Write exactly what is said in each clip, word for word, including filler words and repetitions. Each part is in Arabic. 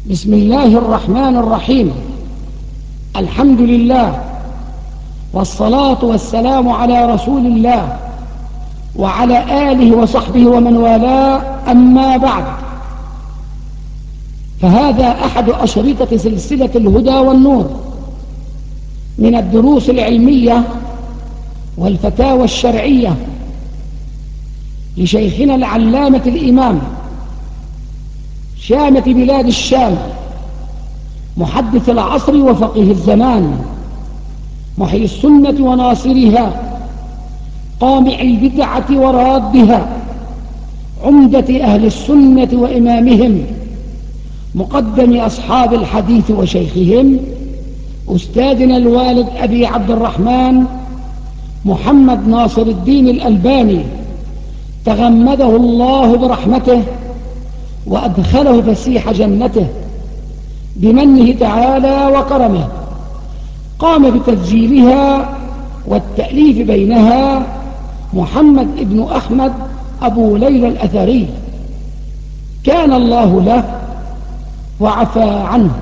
بسم الله الرحمن الرحيم. الحمد لله والصلاة والسلام على رسول الله وعلى آله وصحبه ومن والاه، أما بعد، فهذا أحد أشرطة سلسلة الهدى والنور من الدروس العلمية والفتاوى الشرعية لشيخنا العلامة الإمام شامة بلاد الشام، محدث العصر وفقيه الزمان، محيي السنة وناصرها، قامع البدعة ورادها، عمدة أهل السنة وإمامهم، مقدم أصحاب الحديث وشيخهم، أستاذنا الوالد أبي عبد الرحمن محمد ناصر الدين الألباني، تغمده الله برحمته وأدخله فسيح جنته بمنه تعالى وكرمه. قام بتسجيلها والتأليف بينها محمد ابن أحمد أبو ليلى الأثري، كان الله له وعفى عنه.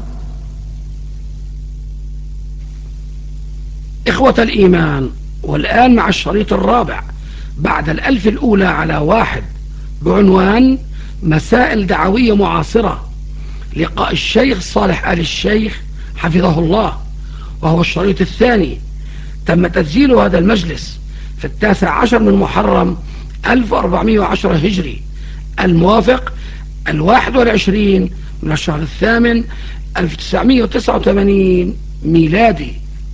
إخوة الإيمان، والآن مع الشريط الرابع بعد الألف الأولى على واحد بعنوان مسائل دعوية معاصرة، لقاء الشيخ صالح آل الشيخ حفظه الله، وهو الشريط الثاني. تم تسجيل هذا المجلس في التاسع عشر من محرم ألف وأربعمائة وعشرة هجري، الموافق الواحد والعشرين من الشهر الثامن ألف وتسعمائة وتسعة وثمانين ميلادي.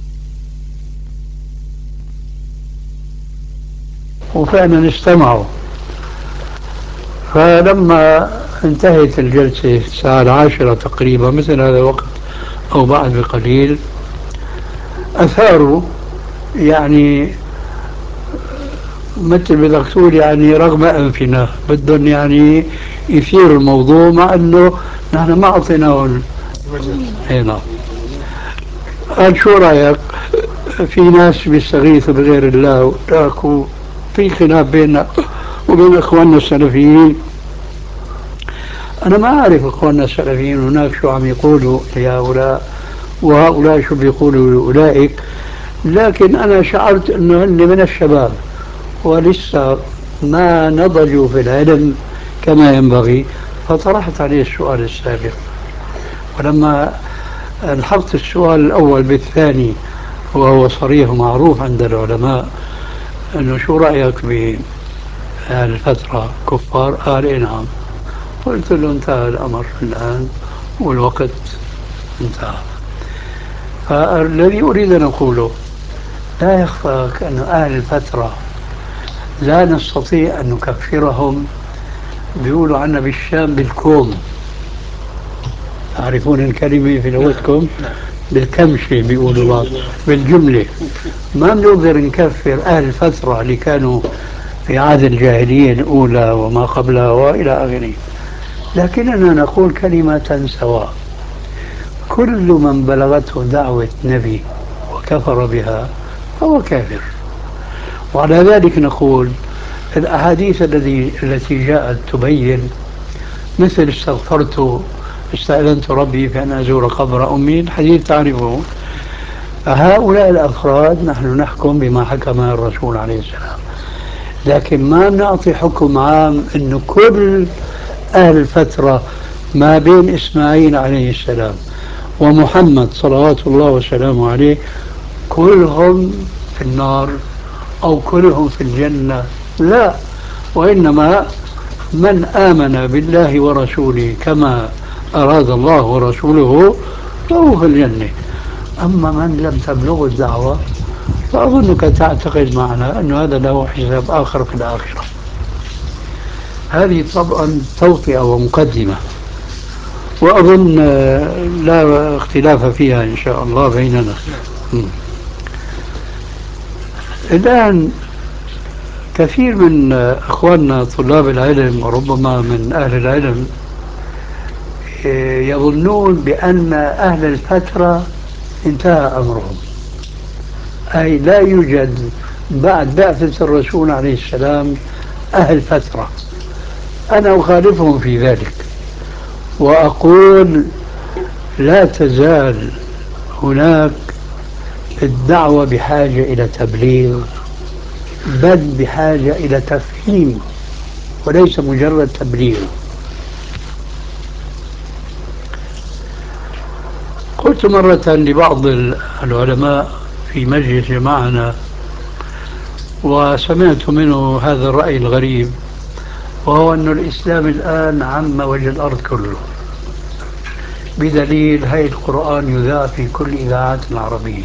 وفعلا استمعوا. فلما انتهت الجلسة الساعة العاشرة تقريبا، مثل هذا الوقت أو بعد بقليل، أثاروا يعني مثل بدك تقول يعني رغم أنفنا بدهم يعني يثيروا الموضوع، مع أنه نحن ما أعطيناه هنا. قال شو رأيك؟ في ناس بيستغيثوا بغير الله وتاكوا في خلاف بيننا وبين إخواننا السلفيين. أنا ما أعرف إخواننا السلفيين هناك شو عم يقولوا لهؤلاء وهؤلاء شو بيقولوا لأولئك، لكن أنا شعرت أنه هن من الشباب ولسه ما نضجوا في العلم كما ينبغي، فطرحت عليه السؤال السابق. ولما الحقت السؤال الأول بالثاني وهو صريح ومعروف عند العلماء أنه شو رأيك بهالفترة كفار؟ قال إيه نعم. قلت له انتهى الأمر الآن والوقت انتهى. فالذي أريد أن أقوله، لا يخفاك أن أهل الفترة لا نستطيع أن نكفرهم. بيقولوا عنا بالشام بالكوم، تعرفون الكلمة في لغتكم؟ بالكمشة بيقولوا بعض بالجملة. ما بنقدر نكفر أهل الفترة اللي كانوا في عهد الجاهلية الأولى وما قبلها وإلى آخره، لكننا نقول كلمة سواء: كل من بلغته دعوة نبي وكفر بها فهو كافر. وعلى ذلك نقول الأحاديث التي التي جاءت تبين، مثل استغفرت استأذنت ربي فأن أزور قبر أمي، الحديث تعرفه. هؤلاء الأفراد نحن نحكم بما حكم الرسول عليه السلام، لكن ما نعطي حكم عام أنه كل أهل الفترة ما بين إسماعيل عليه السلام ومحمد صلوات الله وسلامه عليه كلهم في النار أو كلهم في الجنة. لا، وإنما من آمن بالله ورسوله كما أراد الله ورسوله فهو في الجنة. أما من لم تبلغ الدعوة فأظنك تعتقد معنا أن هذا له حساب آخر في الآخرة. هذه طبعا توطئة ومقدمة، وأظن لا اختلاف فيها إن شاء الله بيننا. الآن كثير من أخواننا طلاب العلم وربما من أهل العلم يظنون بأن أهل الفترة انتهى أمرهم، أي لا يوجد بعد بعثة الرسول عليه السلام أهل فترة. أنا أخالفهم في ذلك، وأقول لا تزال هناك الدعوة بحاجة إلى تبليغ، بل بحاجة إلى تفهيم وليس مجرد تبليغ. قلت مرة لبعض العلماء في مجلس معنا وسمعت منه هذا الرأي الغريب، وهو أن الإسلام الآن عم وجه الأرض كله، بدليل هاي القرآن يذاع في كل إذاعات العربية.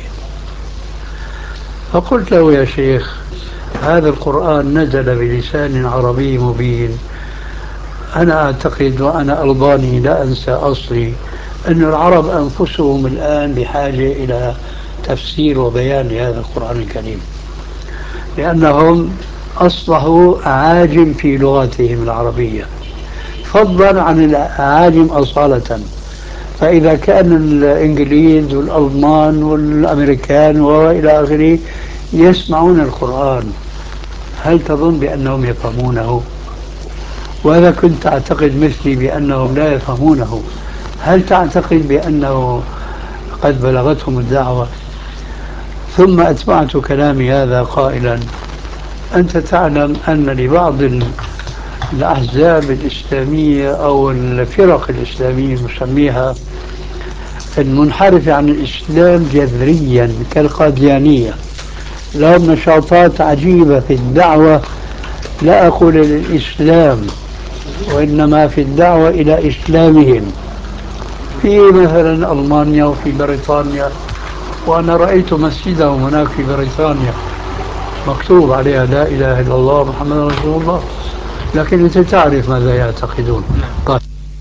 فقلت له يا شيخ هذا القرآن نزل بلسان عربي مبين، أنا أعتقد وأنا ألباني لا أنسى أصلي أن العرب أنفسهم الآن بحاجة إلى تفسير وبيان لهذا القرآن الكريم، لأنهم أصبحوا أعاجم في لغتهم العربية فضلا عن الأعاجم أصالة. فإذا كان الإنجليز والألمان والأمريكان وإلى آخره يسمعون القرآن، هل تظن بأنهم يفهمونه؟ وإذا كنت تعتقد مثلي بأنهم لا يفهمونه، هل تعتقد بأنه قد بلغتهم الدعوة؟ ثم أتبعت كلامي هذا قائلا أنت تعلم أن لبعض الأحزاب الإسلامية أو الفرق الإسلامية نسميها المنحرفة عن الإسلام جذريا كالقاديانية لهم نشاطات عجيبة في الدعوة، لا أقول للإسلام وإنما في الدعوة إلى إسلامهم، في مثلا ألمانيا وفي بريطانيا. وأنا رأيت مسجدهم هناك في بريطانيا مكتوب عليها لا إله إلا الله محمد رسول الله، لكن أنت تعرف ماذا يعتقدون. طيب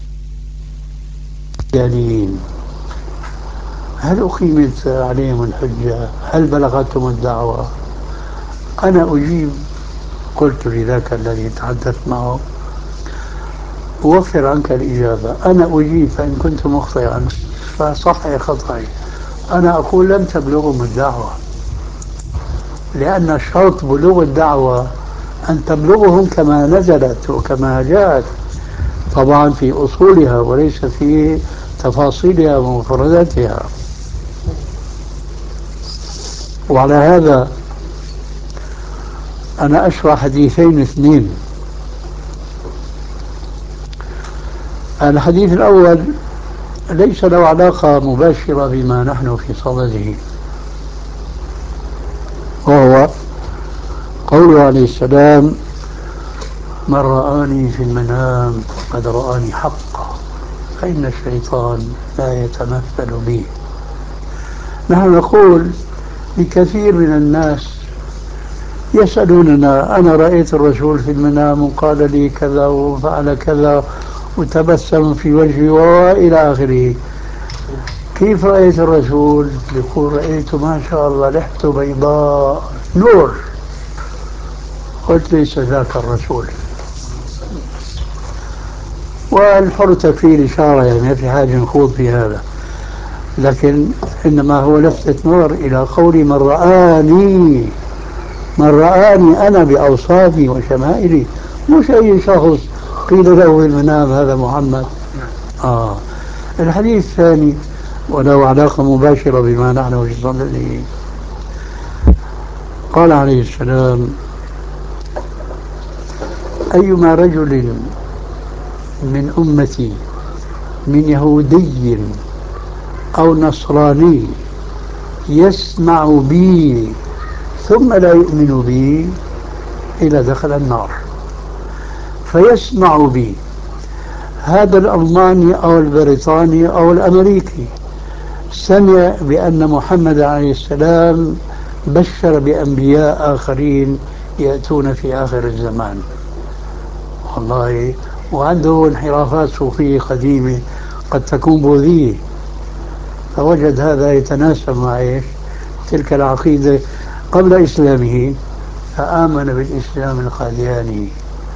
يعني هل أقيمت عليهم الحجة؟ هل بلغتهم الدعوة؟ أنا أجيب، قلت لذاك الذي تحدثت معه أوفر عنك الإجابة، أنا أجيب فإن كنت مخطئا فصحح خطأي. أنا أقول لم تبلغهم الدعوة، لأن شرط بلوغ الدعوة أن تبلغهم كما نزلت وكما جاءت، طبعا في أصولها وليس في تفاصيلها ومفرداتها. وعلى هذا أنا أشرح حديثين اثنين. الحديث الأول ليس له علاقة مباشرة بما نحن في صدده، وهو قوله عليه السلام من رآني في المنام قد رآني حقا فإن الشيطان لا يتمثل بي. نحن نقول لكثير من الناس يسألوننا أنا رأيت الرسول في المنام وقال لي كذا وفعل كذا وتبسم في وجهي وإلى آخره، كيف رأيت الرسول؟ يقول رأيت ما شاء الله لحته بيضاء نور. قلت ليس ذاك الرسول، والحر تكفير إشارة يعني في حاجة نخوض في هذا، لكن إنما هو لفتة نظر إلى قول من رآني، من رآني أنا بأوصافي وشمائلي، مش أي شخص قيل له في المنام هذا محمد. آه. الحديث الثاني وله علاقة مباشرة بما نحن في صدده، قال عليه السلام أيما رجل من أمتي من يهودي أو نصراني يسمع بي ثم لا يؤمن بي إلى دخل النار. فيسمع بي هذا الألماني أو البريطاني أو الأمريكي سمع بأن محمد عليه السلام بشر بأنبياء آخرين يأتون في آخر الزمان، والله وعنده انحرافات صوفية قديمة قد تكون بوذية، فوجد هذا يتناسب مع إيش؟ تلك العقيدة قبل إسلامه، فآمن بالإسلام القادياني.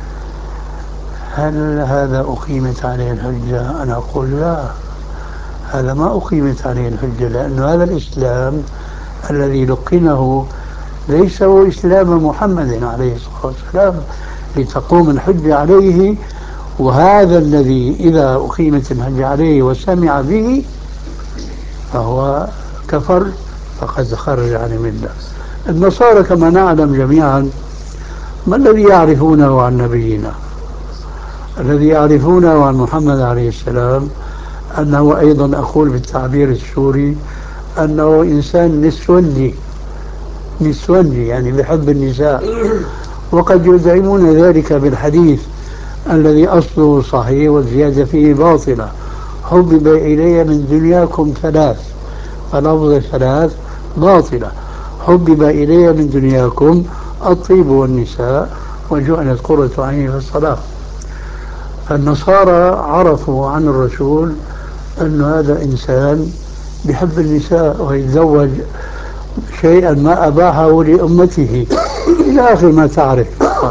هل هذا أقيمت عليه الحجة؟ أنا أقول لا، هذا ما أقيمت عليه الحجة، لأن هذا الإسلام الذي لقنه ليس هو إسلام محمد عليه الصلاة والسلام لتقوم الحجة عليه وهذا الذي إذا أقيمت الحج عليه وسمع به فهو كفر فقد خرج عن الملة. النصارى كما نعلم جميعا ما الذي يعرفونه عن نبينا؟ الذي يعرفونه عن محمد عليه السلام أنه أيضا أقول بالتعبير السوري أنه إنسان نسوني نسوني يعني بحب النساء، وقد يزعمون ذلك بالحديث الذي أصله صحيح والزيادة فيه باطلة: حبب إلي من دنياكم ثلاث، فلفظ ثلاث باطلة. حبب إلي من دنياكم الطيب والنساء وجعلت قرة عيني في الصلاة. فالنصارى عرفوا عن الرسول أن هذا إنسان بحب النساء ويتزوج شيئا ما أباحه لأمته إلى آخر ما تعرف.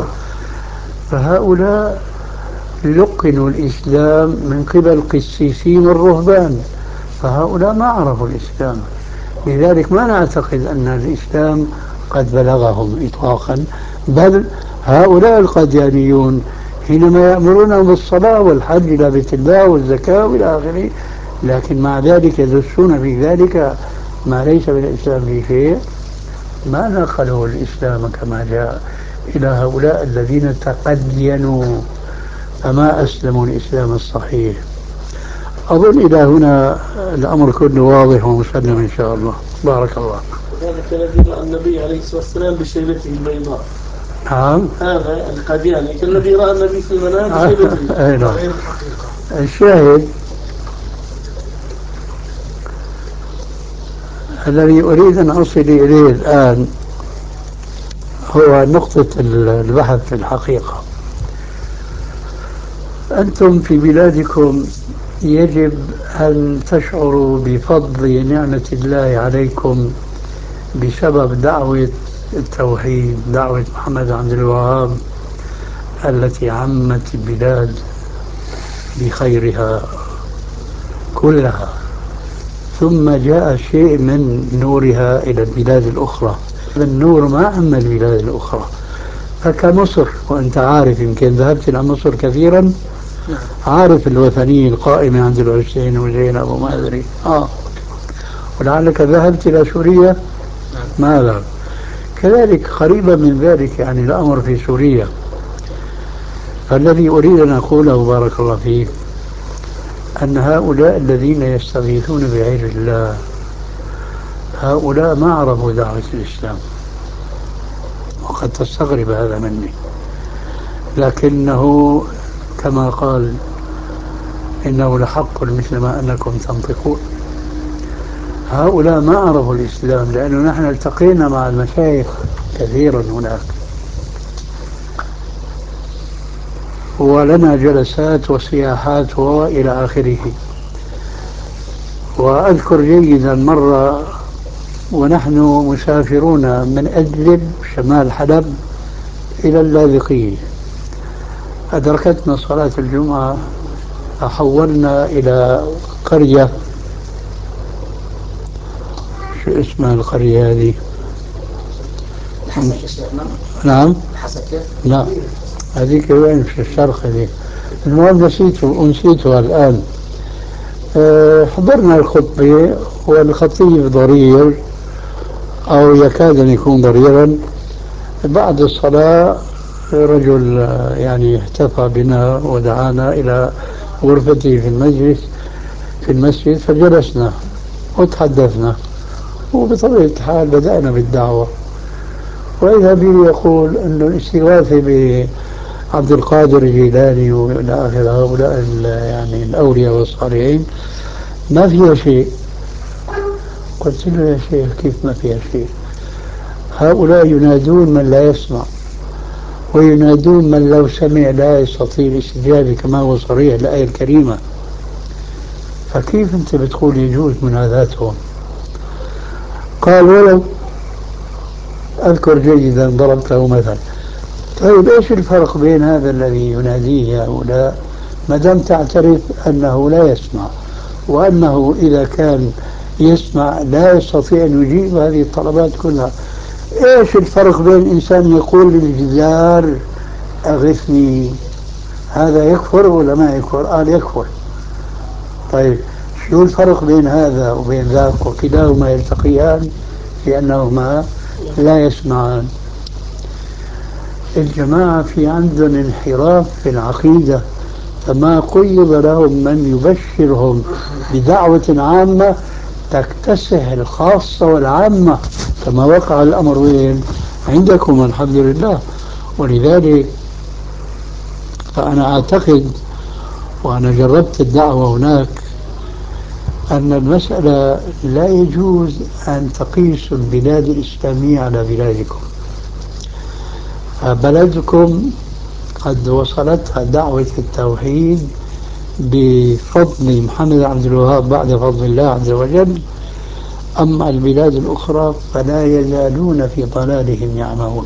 فهؤلاء لقنوا الإسلام من قبل قسيسين الرهبان، فهؤلاء ما عرفوا الإسلام. لذلك ما نعتقد أن الإسلام قد بلغهم إطلاقا، بل هؤلاء القاديانيون حينما يأمرون بالصلاة والحج إلى بيت الله والزكاة وإلى آخره، لكن مع ذلك يدسون في ذلك ما ليس بالإسلام في شيء، ما نقلوا الإسلام كما جاء إلى هؤلاء الذين تقدينوا فما أسلموا الإسلام الصحيح. أظن إلى هنا الأمر كله واضح ومسلم إن شاء الله. بارك الله. ذلك الذي رأى النبي عليه الصلاة والسلام بشيبته البيضاء. نعم. هذا القادياني كالذي رأى النبي في المنام بشيبته. أي نعم. الشاهد الذي أريد أن أصل إليه الآن هو نقطة البحث في الحقيقة. أنتم في بلادكم يجب أن تشعروا بفضل نعمة الله عليكم بسبب دعوة التوحيد، دعوة محمد عبد الوهاب التي عمت البلاد بخيرها كلها، ثم جاء شيء من نورها إلى البلاد الأخرى. النور ما عم البلاد الأخرى، فكمصر، وأنت عارف يمكن ذهبت إلى مصر كثيرا، عارف الوثنية القائمة عند الحسين وزينب وما أدري آه ولعلك ذهبت إلى سوريا. ما ذهب. كذلك قريبا من ذلك يعني الأمر في سوريا. فالذي أريد أن أقوله بارك الله فيك أن هؤلاء الذين يستغيثون بغير الله هؤلاء ما عرفوا دعوة الإسلام، وقد تستغرب هذا مني، لكنه كما قال إنه لحق مثل ما أنكم تنطقون. هؤلاء ما عرفوا الإسلام، لأنه نحن التقينا مع المشايخ كثيرا هناك ولنا جلسات وسياحات وإلى آخره. وأذكر جيدا مرة ونحن مسافرون من أدلب شمال حلب إلى اللاذقية، أدركتنا صلاة الجمعة فحولنا إلى قرية، شو اسمها القرية هذه؟ نعم الحسكة. لا هذيك وين في الشرق هذيك، المهم نسيته أنسيتها الآن. أه حضرنا الخطبة والخطيب ضرير أو يكاد أن يكون ضريرا. بعد الصلاة رجل يعني احتفى بنا ودعانا إلى غرفته في المجلس في المسجد، فجلسنا وتحدثنا، وبطبيعة الحال بدأنا بالدعوة. وإذا به يقول أن الاستغاثة بعبد القادر الجيلاني وإلى آخر هؤلاء يعني الأولياء والصالحين ما فيها شيء. قلت له يا شيخ كيف ما فيها شيء؟ هؤلاء ينادون من لا يسمع، وينادون من لو سمع لا يستطيع الاستجابة كما هو صريح الآية الكريمة، فكيف أنت بتقول يجوز مناداتهم؟ قال ولو أذكر جيدا ضربت له مثلا. طيب إيش الفرق بين هذا الذي يناديه هؤلاء ما دام تعترف أنه لا يسمع، وأنه إذا كان يسمع لا يستطيع أن يجيب هذه الطلبات كلها؟ إيش الفرق بين إنسان يقول للجدار أغثني هذا يكفر ولا ما يكفر؟ قال يكفر. طيب شو الفرق بين هذا وبين ذاك وكلاهما يلتقيان في أنهما لا يسمعان؟ الجماعة في عندهم انحراف في العقيدة، فما قيض لهم من يبشرهم بدعوة عامة تكتسح الخاصة والعامة كما وقع الأمر وين؟ عندكم الحمد لله. ولذلك فأنا أعتقد، وأنا جربت الدعوة هناك، أن المسألة لا يجوز أن تقيسوا البلاد الإسلامية على بلادكم. فبلدكم قد وصلتها دعوة التوحيد بفضل محمد عبد الوهاب بعد فضل الله عز وجل، أما البلاد الأخرى فلا يزالون في ضلالهم يعمهون.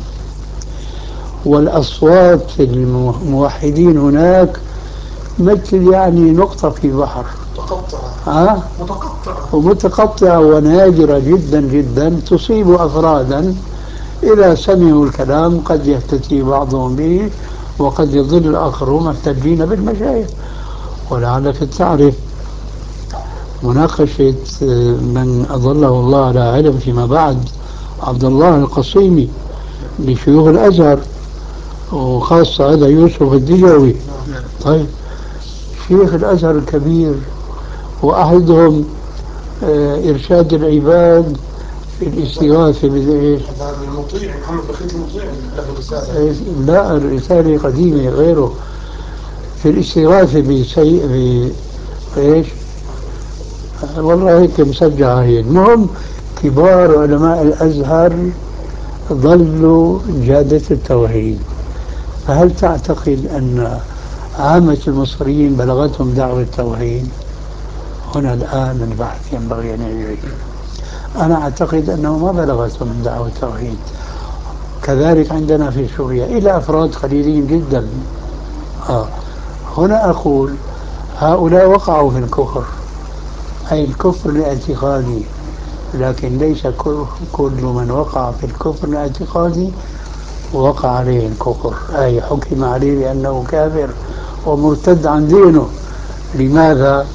والأصوات الموحدين هناك مثل يعني نقطة في بحر، متقطعة ها؟ متقطعة ومتقطعة ونادرة جدا جدا، تصيب أفرادا إذا سمعوا الكلام قد يهتدي بعضهم به وقد يضل الآخرون محتجين بالمشايخ. ولعلك تعرف مناقشة من أظله الله على علم فيما بعد، عبد الله القصيمي لشيوخ الأزهر، وخاصة هذا يوسف الدجوي. طيب شيخ الأزهر الكبير وأحدهم آه، إرشاد العباد في الاستغاثة بإيش؟ هذا المطيع محمد بخيت المطيع له رسالة. لا الرسالة قديمة غيره، في الاستغاثة بسيء بإيش؟ والله هيك مسجعة هي. المهم كبار علماء الأزهر ظلوا جادة التوحيد. فهل تعتقد أن عامة المصريين بلغتهم دعوة التوحيد؟ هنا الآن البحث ينبغي أن يجري. أنا أعتقد أنه ما بلغتهم دعوة التوحيد. كذلك عندنا في سوريا إلى أفراد قليلين جدا. آه. هنا أقول هؤلاء وقعوا في الكفر، أي الكفر الاعتقادي، لكن ليس كل من وقع في الكفر الاعتقادي وقع عليه الكفر، أي حكم عليه بأنه كافر ومرتد عن دينه. لماذا؟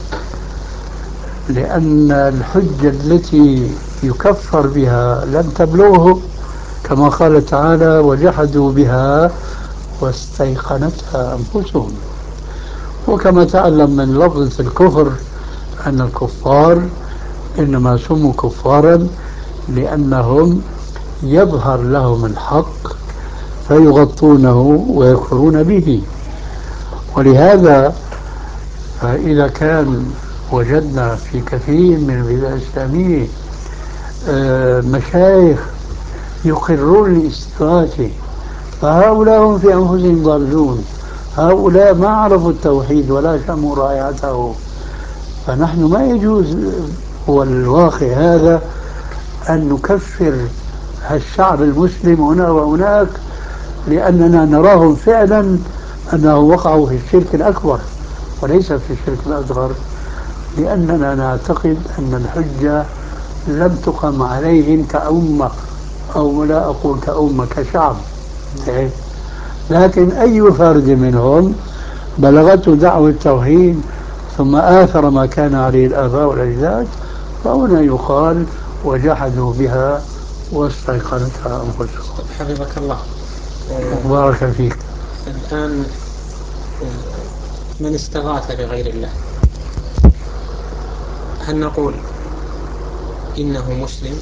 لأن الحجة التي يكفر بها لم تبلغه، كما قال تعالى وجحدوا بها واستيقنتها أنفسهم. وكما تعلم من لفظة الكفر أن الكفار إنما سموا كفارا لأنهم يظهر لهم الحق فيغطونه ويكفرون به. ولهذا فإذا كان وجدنا في كثير من البلاد الإسلامية مشايخ يقرون الاستغاثة، فهؤلاء هم في أنفسهم ضالون، هؤلاء ما عرفوا التوحيد ولا شموا رائعته. فنحن ما يجوز، هو الواقع هذا، أن نكفر الشعب المسلم هنا وهناك لأننا نراهم فعلا أنه وقعوا في الشرك الأكبر وليس في الشرك الأصغر، لأننا نعتقد أن الحجة لم تقم عليهم كأمة، أو لا أقول كأمة، كشعب. لكن أي فرد منهم بلغته دعوة التوحيد ثم آثر ما كان عليه الآباء والأجداد، فهنا يقال وجحدوا بها واستيقنتها أنفسهم. حفظك الله. بارك فيك. الآن من استغاث لغير الله، هل نقول إنه مسلم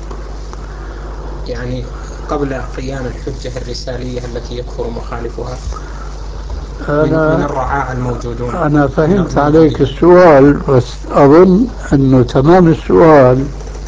يعني قبل قيام الحجة الرسالية التي يكفر مخالفها من, من الرعاع الموجودون؟ أنا فهمت عليك السؤال، بس أظن أنه تمام السؤال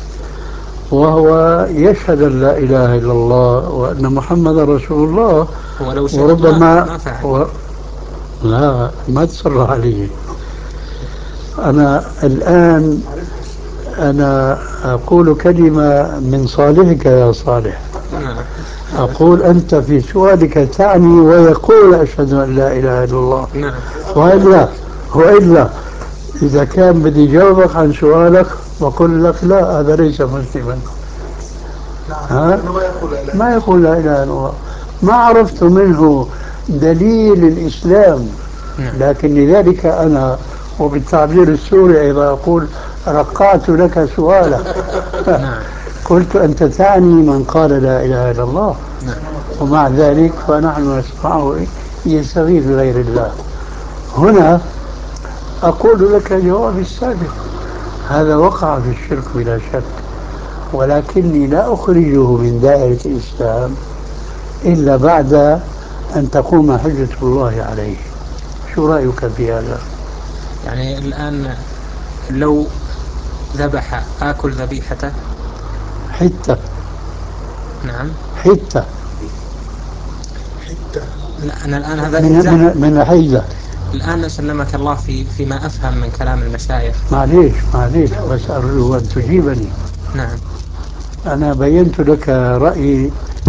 وهو يشهد أن لا إله إلا الله وأن محمد رسول الله، ولو شهد وربما ما فعل. و... لا ما تصر عليه. أنا الآن أنا أقول كلمة من صالحك يا صالح. أقول أنت في سؤالك تعني ويقول أشهد أن لا إله إلا الله. نعم. وإلا وإلا إذا كان بدي جاوبك عن سؤالك وأقول لك لا هذا ليس مسلما. ها؟ ما يقول لا إله إلا الله. ما عرفت منه دليل الإسلام. لكن لذلك أنا وبالتعبير السوري أيضا أقول رقعت لك سؤالا. قلت أنت تعني من قال لا إله إلا الله، ومع ذلك فنحن نسمعه يستغيث بغير الله. هنا أقول لك جواب السابق، هذا وقع في الشرك بلا شك، ولكني لا أخرجه من دائرة الإسلام إلا بعد أن تقوم حجة الله عليه. شو رأيك في هذا؟ يعني الآن لو ذبح آكل ذبيحته حتة. نعم حتة. حتة. لا أنا الآن هذا من من, من حيزة. الآن سلمك الله في فيما أفهم من كلام المشايخ. معليش معليش بس أرجو أن تجيبني. نعم. أنا بينت لك رأيي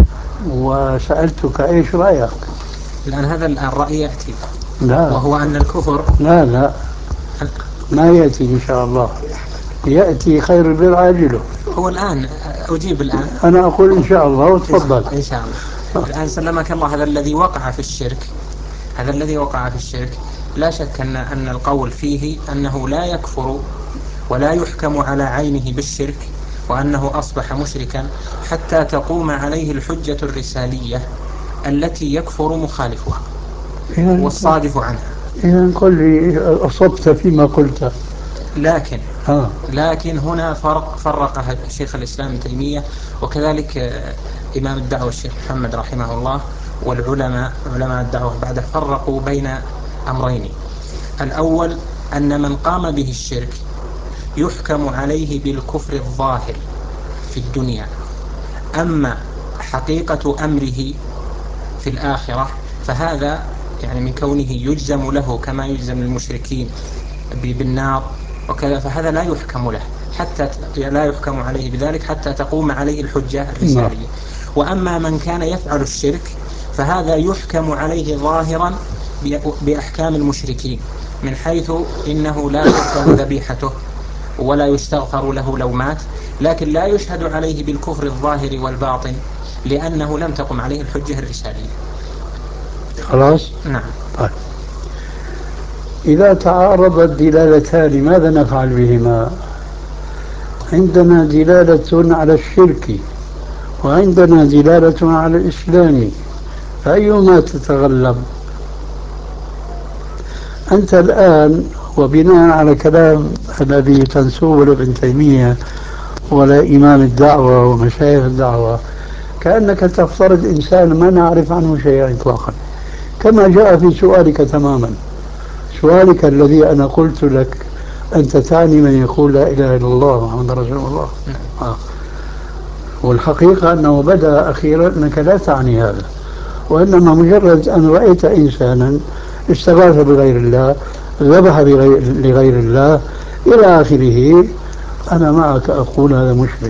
وسألتك إيش رأيك. الآن هذا الآن رأي يأتي، لا وهو أن الكفر لا لا ما يأتي إن شاء الله، يأتي خير البر عاجله. هو الآن أجيب الآن، أنا أقول إن شاء الله وتفضل. إن شاء الله. الآن سلمك الله هذا الذي وقع في الشرك، هذا الذي وقع في الشرك لا شك أن أن القول فيه أنه لا يكفر ولا يحكم على عينه بالشرك، وأنه أصبح مشركا حتى تقوم عليه الحجة الرسالية التي يكفر مخالفها والصادف عنها. إذا قل لي أصبت فيما قلت. لكن ها. لكن هنا فرق فرق شيخ الإسلام ابن تيمية وكذلك إمام الدعوة الشيخ محمد رحمه الله والعلماء علماء الدعوة بعد فرقوا بين أمرين. الأول أن من قام به الشرك يحكم عليه بالكفر الظاهر في الدنيا، أما حقيقة أمره في الآخرة فهذا يعني من كونه يجزم له كما يجزم المشركين بالنار وكذا، فهذا لا يحكم له حتى لا يحكم عليه بذلك حتى تقوم عليه الحجة الرسالية. وأما من كان يفعل الشرك فهذا يحكم عليه ظاهرا بأحكام المشركين، من حيث إنه لا تؤكل ذبيحته ولا يستغفر له لو مات، لكن لا يشهد عليه بالكفر الظاهر والباطن لأنه لم تقم عليه الحجة الرسالية. خلاص. نعم. طيب. إذا تعارضت دلالتان ماذا نفعل بهما؟ عندنا دلالة على الشرك وعندنا دلالة على الإسلام، فأيهما تتغلب؟ أنت الآن وبناء على كلام الذي تنسوه لابن تيمية ولا إمام الدعوة ومشايخ الدعوة كأنك تفترض إنسان ما نعرف عنه شيئا إطلاقا، كما جاء في سؤالك تماما. سؤالك الذي أنا قلت لك أنت تعني من يقول لا إله إلا الله محمد رسول الله. آه. والحقيقة أنه بدأ أخيرا أنك لا تعني هذا، وإنما مجرد أن رأيت إنسانا استغاث بغير الله، ذبح بغير لغير الله إلى آخره، أنا معك أقول هذا مشرك،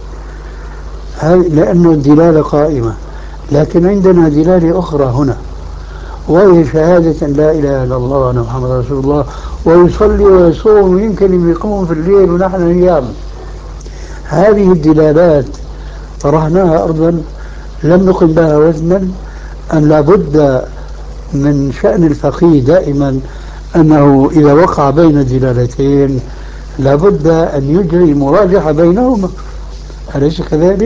لأنه الدلالة قائمة. لكن عندنا دلالة أخرى هنا، وهي شهادة لا إله إلا الله وأن محمد رسول الله، ويصلي ويصوم ويمكن يقوم في الليل ونحن نيام. هذه الدلالات طرحناها أرضا لم نقم لها وزنا، أن لابد من شأن الفقيه دائما أنه إذا وقع بين دلالتين لابد أن يجري مراجعة بينهما، أليس كذلك؟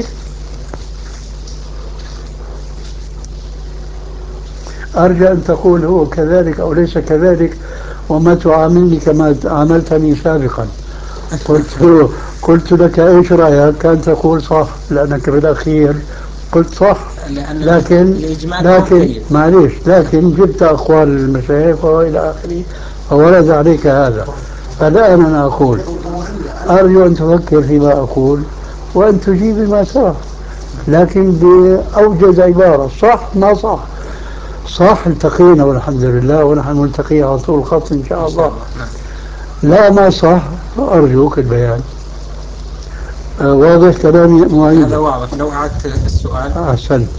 أرجى أن تقول هو كذلك أو ليس كذلك، وما تعاملني كما عاملتني سابقا. قلت قلت لك ايش رايك؟ كان تقول صح لانك بالاخير قلت صح، لكن لكن معليش لكن جبت اقوال المشايخ والى اخره فورد عليك هذا. فالان انا اقول ارجو ان تفكر فيما اقول وان تجيب ما ترى، لكن باوجز عباره. صح ما صح؟ صح التقينا والحمد لله ونحن ملتقي على طول الخط ان شاء الله. لا ما صح أرجوك البيان. آه واضح كلامي معيد؟ هذا واضح. لو أعدت السؤال. أحسن.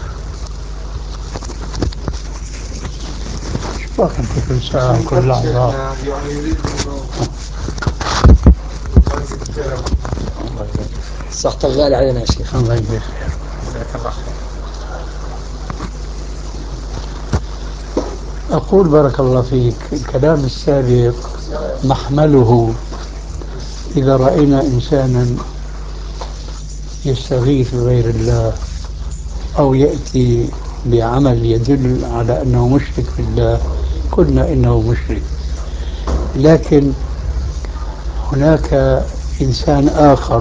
شو كل ساعة كل عمران. يعني يريد صحت الغالي علينا يا شيخ. الله يجزيك. جزاك الله خير. أقول بارك الله فيك الكلام السابق محمله إذا رأينا إنسانا يستغيث بغير الله أو يأتي بعمل يدل على أنه مشرك بالله قلنا إنه مشرك. لكن هناك إنسان آخر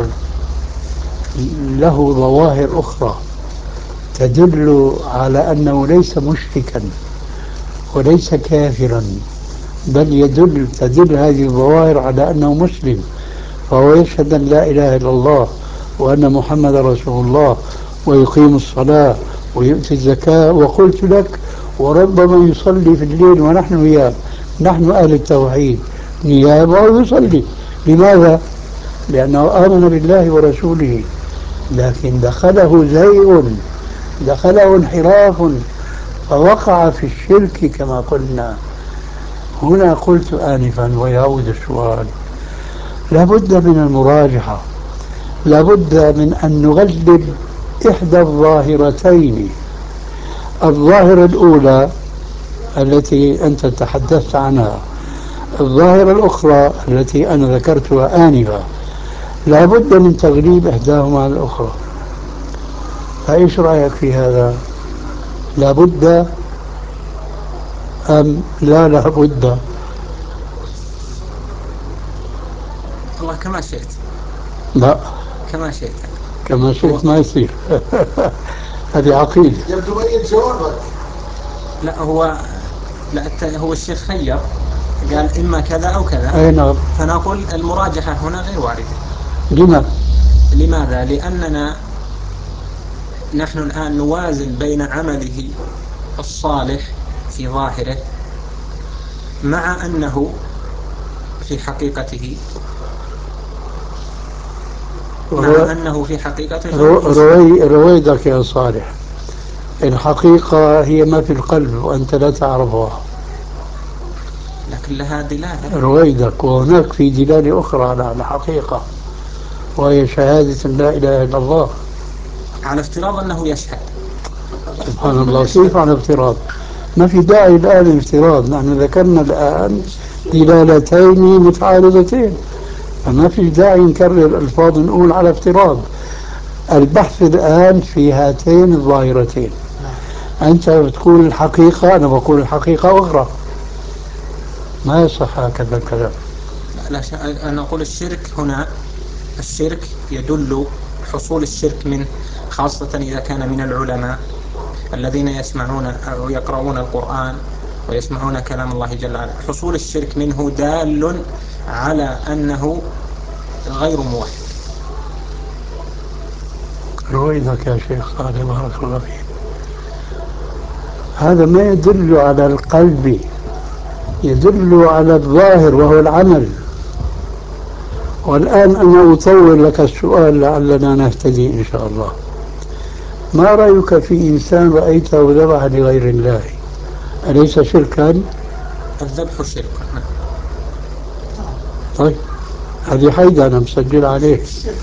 له ظواهر أخرى تدل على أنه ليس مشركا وليس كافرا، بل يدل تدل هذه الظواهر على أنه مسلم، فهو يشهد أن لا إله إلا الله وأن محمد رسول الله ويقيم الصلاة ويؤتي الزكاة، وقلت لك وربما يصلي في الليل ونحن وياه، نحن أهل التوحيد نيابه ويصلي. لماذا؟ لأنه آمن بالله ورسوله، لكن دخله زيغ، دخله انحراف فوقع في الشرك كما قلنا. هنا قلت آنفا ويعود السؤال، لابد من المراجعة، لابد من أن نغلب إحدى الظاهرتين. الظاهرة الأولى التي أنت تحدثت عنها، الظاهرة الأخرى التي أنا ذكرتها آنفا، لابد من تغليب إحداهما على الأخرى. فإيش رأيك في هذا؟ لابد أم لا لابد؟ والله كما شئت. لا كما شئت. كما شئت ما يصير. هذه عقيدة. يبدو بين جوابك. لا هو لا هو الشيخ خير قال إما كذا أو كذا. أي نعم. فنقول المراجحة هنا غير واردة. لما؟ لماذا؟ لأننا نحن الآن نوازن بين عمله الصالح في ظاهره مع أنه في حقيقته مع أنه في حقيقته روي رويدك يا صالح، الحقيقة هي ما في القلب وأنت لا تعرفها، لكن لها دلالة. رويدك، وهناك في دلالة أخرى على الحقيقة وهي شهادة لا إله إلا الله، على افتراض أنه يشهد. سبحان الله، كيف على افتراض؟ ما في داعي الآن للافتراض، نحن ذكرنا الآن دلالتين متعارضتين، فما في داعي نكرر الألفاظ نقول على افتراض. البحث الآن في هاتين الظاهرتين، أنت بتقول الحقيقة، أنا بقول الحقيقة أخرى، ما يصح هكذا الكلام. لا ش... أنا أقول الشرك هنا، الشرك يدل حصول الشرك منه، خاصة إذا كان من العلماء الذين يسمعون أو يقرؤون القرآن ويسمعون كلام الله جل وعلا، حصول الشرك منه دال على أنه غير موحد. رويدك يا شيخ صالح بارك الله فيك، هذا ما يدل على القلب، يدل على الظاهر وهو العمل. والآن أنا أطول لك السؤال لعلنا نهتدي إن شاء الله. ما رأيك في إنسان رأيته ذبح لغير الله، أليس شركا؟ الذبح شرك. طيب هذه حيدة أنا مسجل عليه.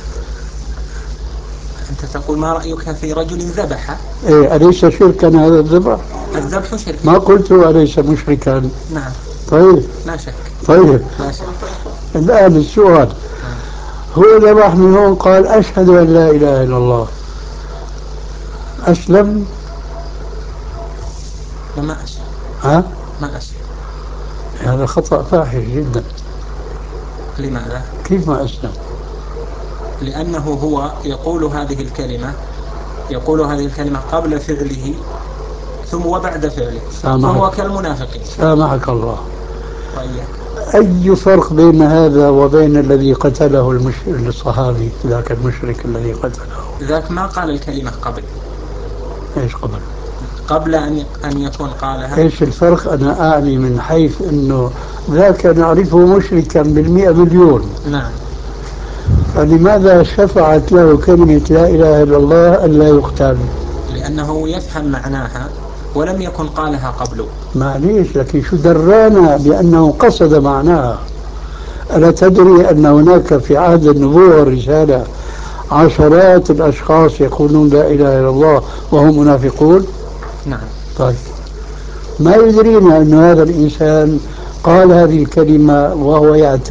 أنت تقول ما رأيك في رجل ذبح؟ إيه، أليس شركا هذا الذبح؟ الذبح شرك. ما قلت أليس مشركا؟ نعم. طيب لا شك. طيب لا شك. الآن السؤال، نعم. هو ذبح من هون قال أشهد أن لا إله إلا الله، أسلم؟ لما أسلم. ها؟ ما أسلم. هذا خطأ فاحش جدا. لماذا؟ كيف ما أسلم؟ لأنه هو يقول هذه الكلمة، يقول هذه الكلمة قبل فعله ثم وبعد فعله، فهو كالمنافقين. سامحك الله. وإياك. أي فرق بين هذا وبين الذي قتله المش... الصحابي ذاك المشرك الذي قتله؟ ذاك ما قال الكلمة قبل. إيش قبل؟ قبل أن أن يكون قالها. إيش الفرق؟ أنا أعني من حيث أنه ذاك نعرفه مشركا بالمئة مليون. نعم. فلماذا شفعت له كلمة لا إله إلا الله أن لا يقتل؟ لأنه يفهم معناها ولم يكن قالها قبل. معليش، لكن شو درانا بأنه قصد معناها؟ ألا تدري أن هناك في عهد النبوة والرسالة عشرات الأشخاص يقولون لا إله إلا الله وهم منافقون؟ نعم. طيب ما يدرينا أن هذا الإنسان قال هذه الكلمة وهو يعت...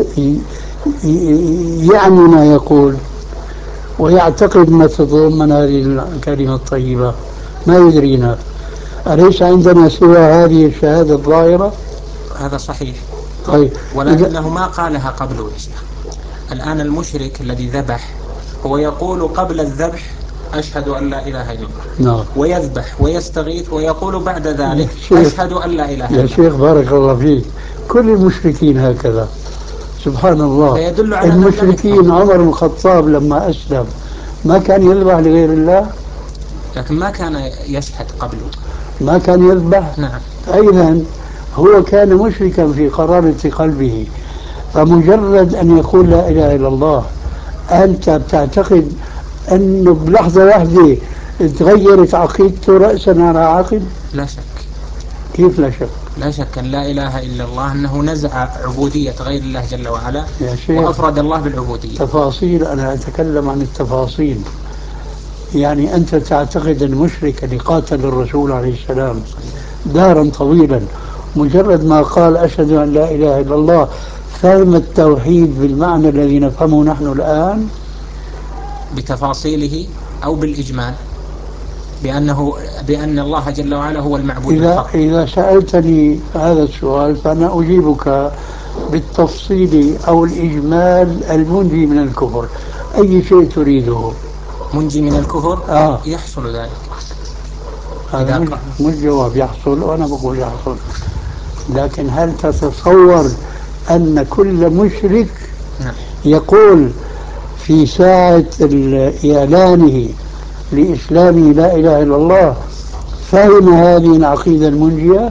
يعني ما يقول ويعتقد ما تتضمن هذه الكلمة الطيبة، ما يدرينا. أليس عندنا سوى هذه الشهادة الظاهرة؟ هذا صحيح. طيب، ولكنه ما قالها قبله يا شيخ. الآن المشرك الذي ذبح هو يقول قبل الذبح أشهد أن لا إله إلا الله، نعم، ويذبح ويستغيث ويقول بعد ذلك يا أشهد أن لا إله إلا يا الله. شيخ بارك الله فيك، كل المشركين هكذا سبحان الله. فيدل على من لم المشركين يفهم. عمر بن الخطاب لما أسلم ما كان يذبح لغير الله، لكن ما كان يشهد قبله. ما كان يذبح. نعم. إذا هو كان مشركا في قرارة قلبه، فمجرد أن يقول لا إله إلا الله أنت بتعتقد أنه بلحظة واحدة تغيرت عقيدته رأسا على عقب؟ لا شك. كيف لا شك؟ لا شك أن لا إله إلا الله أنه نزع عبودية غير الله جل وعلا يا شيخ وأفرد الله بالعبودية. تفاصيل، أنا أتكلم عن التفاصيل. يعني أنت تعتقد المشرك اللي قاتل الرسول عليه السلام دارا طويلا مجرد ما قال أشهد أن لا إله إلا الله فهم التوحيد بالمعنى الذي نفهمه نحن الآن بتفاصيله أو بالإجمال بأنه بأن الله جل وعلا هو المعبود إذا الحق. إذا سألتني هذا السؤال فأنا أجيبك بالتفصيل أو الإجمال المنجي من الكفر. أي شيء تريده؟ منجي من الكفر. آه. يحصل ذلك. هذا مش, ق... مش جواب يحصل، وأنا بقول يحصل. لكن هل تتصور أن كل مشرك نعم. يقول في ساعة إعلانه لإسلامه لا إله إلا الله فهم هذه العقيدة المنجية؟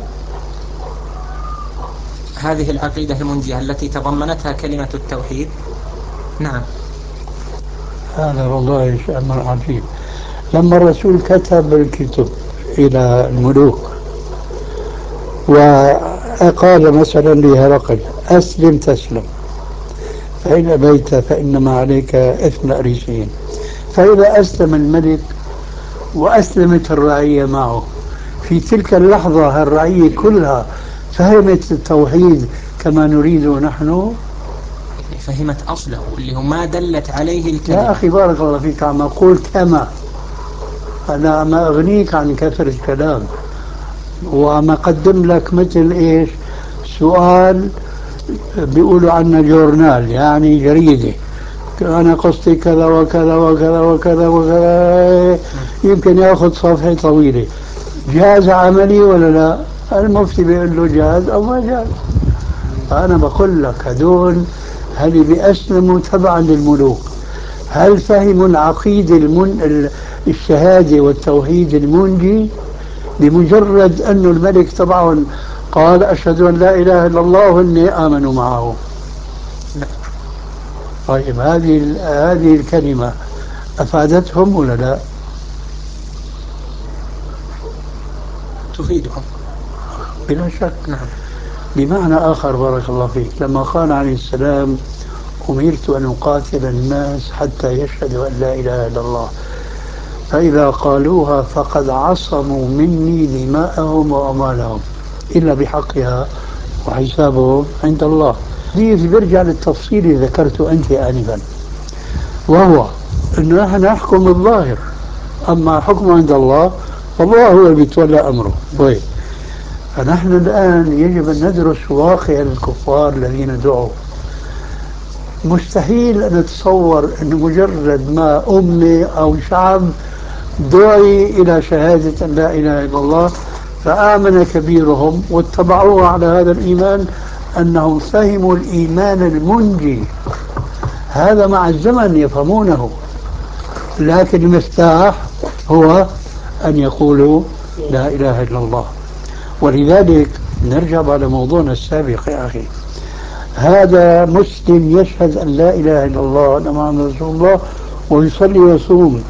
هذه العقيدة المنجية التي تضمنتها كلمة التوحيد. نعم. هذا والله أمر عجيب. لما الرسول كتب الكتب إلى الملوك وقال مثلا لهرقل أسلم تسلم، فإن أبيت فإنما عليك إثم الأريسيين. فإذا أسلم الملك وأسلمت الرعية معه في تلك اللحظة الرعية كلها فهمت التوحيد كما نريده نحن. فهمت أصله اللي هو ما دلت عليه الكلمة. يا أخي بارك الله فيك عم أقول كما، أنا ما أغنيك عن كثرة الكلام وعم أقدم لك مثل إيش سؤال بيقولوا عنه جورنال، يعني جريدة، أنا قصتي كذا وكذا وكذا وكذا وكذا، يمكن يأخذ صفحة طويلة. جاز عملي ولا لا؟ المفتي بيقول له جاز أو ما جاز. فأنا بقول لك هدول هل بيأسلموا تبعا للملوك هل فهموا العقيدة المن... الشهادة والتوحيد المنجي بمجرد أن الملك تبعهم قال أشهد أن لا إله إلا الله وهن آمنوا معه؟ لا. طيب هذه هذه الكلمة أفادتهم ولا لا؟ تفيدهم بلا شك. نعم. بمعنى آخر بارك الله فيك لما قال عليه السلام أمرت أن أقاتل الناس حتى يشهدوا أن لا إله إلا الله فإذا قالوها فقد عصموا مني دماءهم وأموالهم إلا بحقها وحسابهم عند الله. دي بيرجع للتفصيل اللي ذكرته أنت آنفا، وهو أنه نحن نحكم الظاهر أما حكم عند الله فالله هو اللي بيتولى أمره. طيب فنحن الآن يجب أن ندرس واقع الكفار الذين دعوا. مستحيل أن نتصور أن مجرد ما أمة أو شعب دعي إلى شهادة أن لا إله إلا الله فآمن كبيرهم واتبعوه على هذا الإيمان أنهم فهموا الإيمان المنجي. هذا مع الزمن يفهمونه، لكن المفتاح هو أن يقولوا لا إله إلا الله. ولذلك نرجع على موضوعنا السابق يا أخي، هذا مسلم يشهد أن لا إله إلا الله وأن محمد رسول الله ويصلي ويصوم،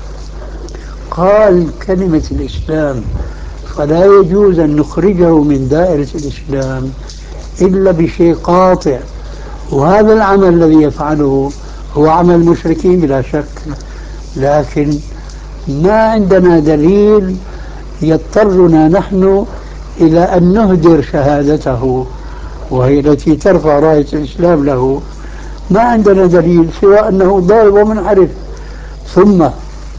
قال كلمة الإسلام، فلا يجوز أن نخرجه من دائرة الإسلام إلا بشيء قاطع. وهذا العمل الذي يفعله هو عمل المشركين بلا شك، لكن ما عندنا دليل يضطرنا نحن إلى أن نهدر شهادته وهي التي ترفع راية الإسلام له، ما عندنا دليل سوى أنه ضال ومنحرف. ثم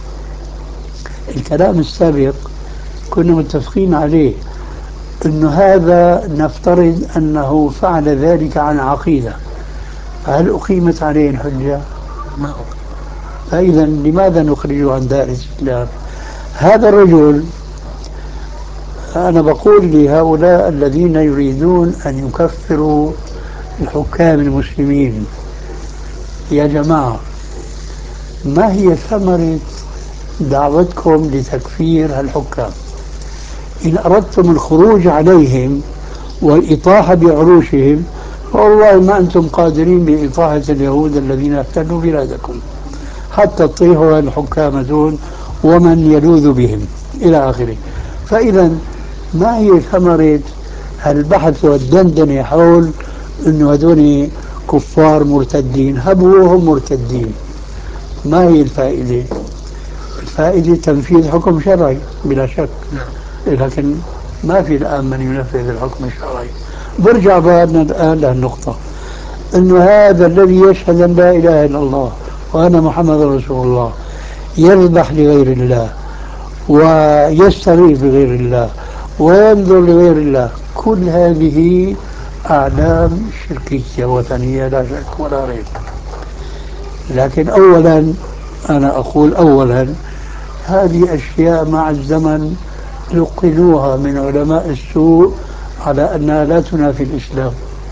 الكلام السابق كنا متفقين عليه، أن هذا نفترض أنه فعل ذلك عن عقيدة، فهل أقيمت عليه الحجة؟ ما أقيم. فإذا لماذا نخرجه عن دائرة الإسلام؟ هذا الرجل، أنا بقول لهؤلاء الذين يريدون أن يكفروا الحكام المسلمين، يا جماعة، ما هي ثمرة دعوتكم لتكفير الحكام؟ إن أردتم الخروج عليهم والإطاحة بعروشهم، والله ما أنتم قادرين بإطاحة اليهود الذين احتلوا بلادكم، حتى تطيحوا الحكام دون ومن يلوذ بهم إلى آخره. فإذا ما هي ثمرة البحث والدندنة حول أنه هذول كفار مرتدين؟ هبوهم مرتدين، ما هي الفائدة؟ الفائدة تنفيذ حكم شرعي بلا شك، لكن ما في الآن من ينفذ الحكم الشرعي. برجع بعدنا الآن للنقطة، أنه هذا الذي يشهد أن لا إله إلا الله وأنا محمد رسول الله يذبح لغير الله ويستغيث بغير الله وينظر لغير الله، كل هذه أعلام شركية وثنية لا شك ولا ريب. لكن أولا أنا أقول أولا هذه أشياء مع الزمن لقنوها من علماء السوء على أنها لا تنافي الإسلام.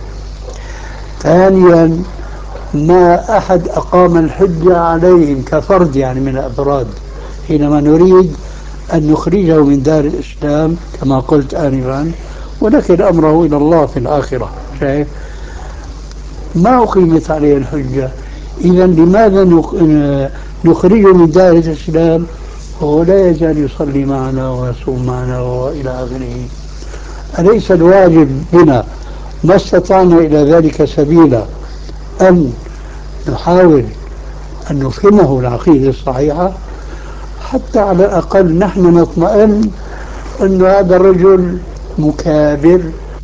ثانيا ما أحد أقام الحجة عليهم كفرد، يعني من الأفراد، حينما نريد أن نخرجه من دار الإسلام كما قلت آنفا ونكل أمره إلى الله في الآخرة. شايف؟ ما أقيمت عليه الحجة، إذا لماذا نخرجه من دائرة الإسلام وهو لا يزال يصلي معنا ويصوم معنا وإلى آخره؟ أليس الواجب بنا ما استطعنا إلى ذلك سبيلا أن نحاول أن نفهمه العقيدة الصحيحة، حتى على الأقل نحن نطمئن أن هذا الرجل مكابر،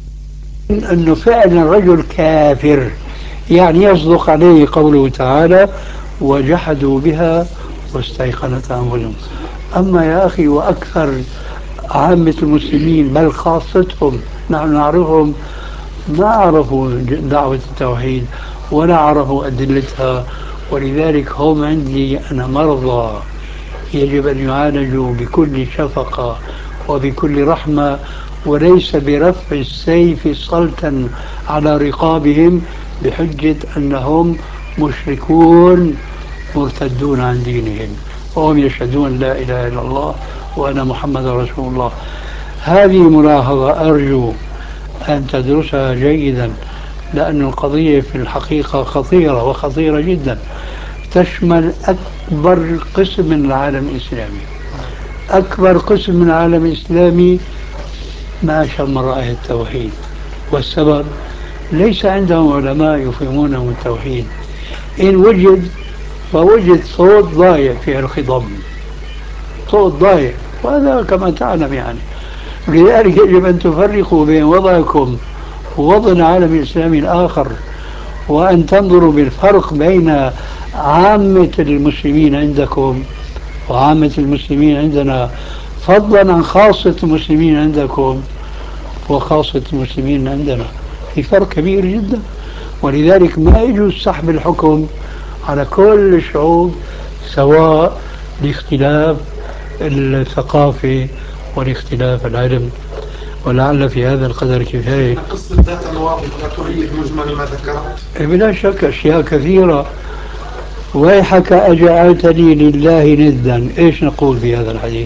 أنه فعلا رجل كافر، يعني يصدق عليه قوله تعالى وجحدوا بها واستيقنتها أنفسهم. أما يا أخي وأكثر عامة المسلمين بل خاصتهم نحن نعرفهم ما عرفوا دعوة التوحيد ولا عرفوا أدلتها، ولذلك هم عندي أنا مرضى يجب أن يعالجوا بكل شفقة وبكل رحمة، وليس برفع السيف سلطا على رقابهم بحجة أنهم مشركون مرتدون عن دينهم وهم يشهدون لا إله إلا الله وأنا محمد رسول الله. هذه ملاحظة أرجو أن تدرسها جيدا، لأن القضية في الحقيقة خطيرة وخطيرة جدا، تشمل أكبر قسم من العالم الإسلامي. أكبر قسم من العالم الإسلامي ما شم رائحة التوحيد، والسبب ليس عندهم علماء يفهمونهم التوحيد، إن وجد فوجد صوت ضايع في الخضم، صوت ضايع، وهذا كما تعلم يعني. لذلك يجب أن تفرقوا بين وضعكم ووضع العالم الإسلامي الآخر، وأن تنظروا بالفرق بين عامة المسلمين عندكم وعامة المسلمين عندنا، فضلا عن خاصة المسلمين عندكم وخاصة المسلمين عندنا، في فرق كبير جدا. ولذلك ما يجوز سحب الحكم على كل الشعوب سواء لاختلاف الثقافة ولاختلاف العلم. ولعل في هذا القدر كفاية. قصة ذات الواضح لا تؤيد مجمل ما ذكرت؟ بلا شك أشياء كثيرة. ويحك أجعلتني لله ندا، إيش نقول في هذا الحديث؟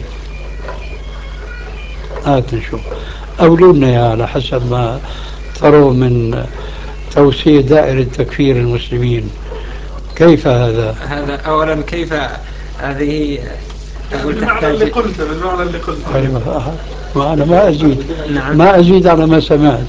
هات نشوف، أولونا يا على حسب ما تروا من توسيع دائرة تكفير المسلمين. كيف هذا؟ هذا أولا كيف هذه أقول بالمعنى اللي تحتاج. قلته بالمعنى اللي قلته أيوة. ما أنا ما أزيد. نعم. ما أزيد على ما سمعت.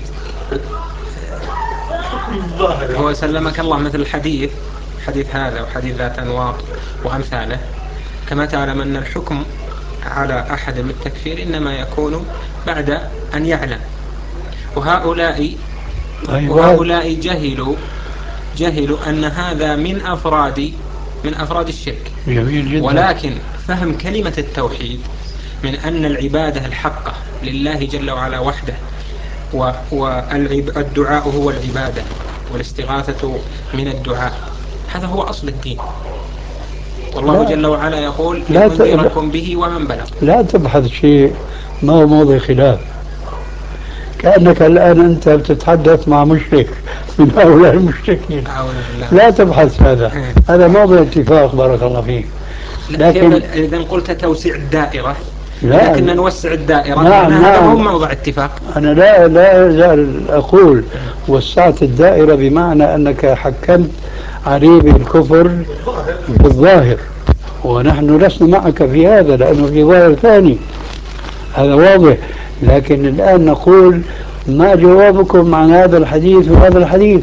هو سلمك الله مثل الحديث حديث هذا وحديث ذات أنواط وأمثاله، كما تعلم أن الحكم على أحد بالتكفير إنما يكون بعد أن يعلم. وهؤلاء طيب وهؤلاء جهلوا جهلوا أن هذا من أفراد من أفراد الشرك. جميل جدا. ولكن فهم كلمة التوحيد من أن العبادة الحقة لله جل وعلا وحده، والدعاء هو العبادة، والاستغاثة من الدعاء، هذا هو أصل الدين. والله لا جل وعلا يقول لا لأنذركم به ومن بلغ. لا تبحث شيء ما هو موضع خلاف، كأنك الآن أنت بتتحدث مع مشرك من هؤلاء المشركين. لا تبحث هذا، هذا موضع اتفاق بارك الله فيك. لكن إذا قلت توسيع الدائرة، لا لكن نوسع الدائرة، نعم نعم هذا نعم مو موضع اتفاق. أنا لا لا أزال أقول وسعت الدائرة بمعنى أنك حكمت عليه بالكفر بالظاهر، ونحن لسنا معك في هذا لأنه في ظاهر ثاني، هذا واضح. لكن الآن نقول ما جوابكم عن هذا الحديث وهذا الحديث؟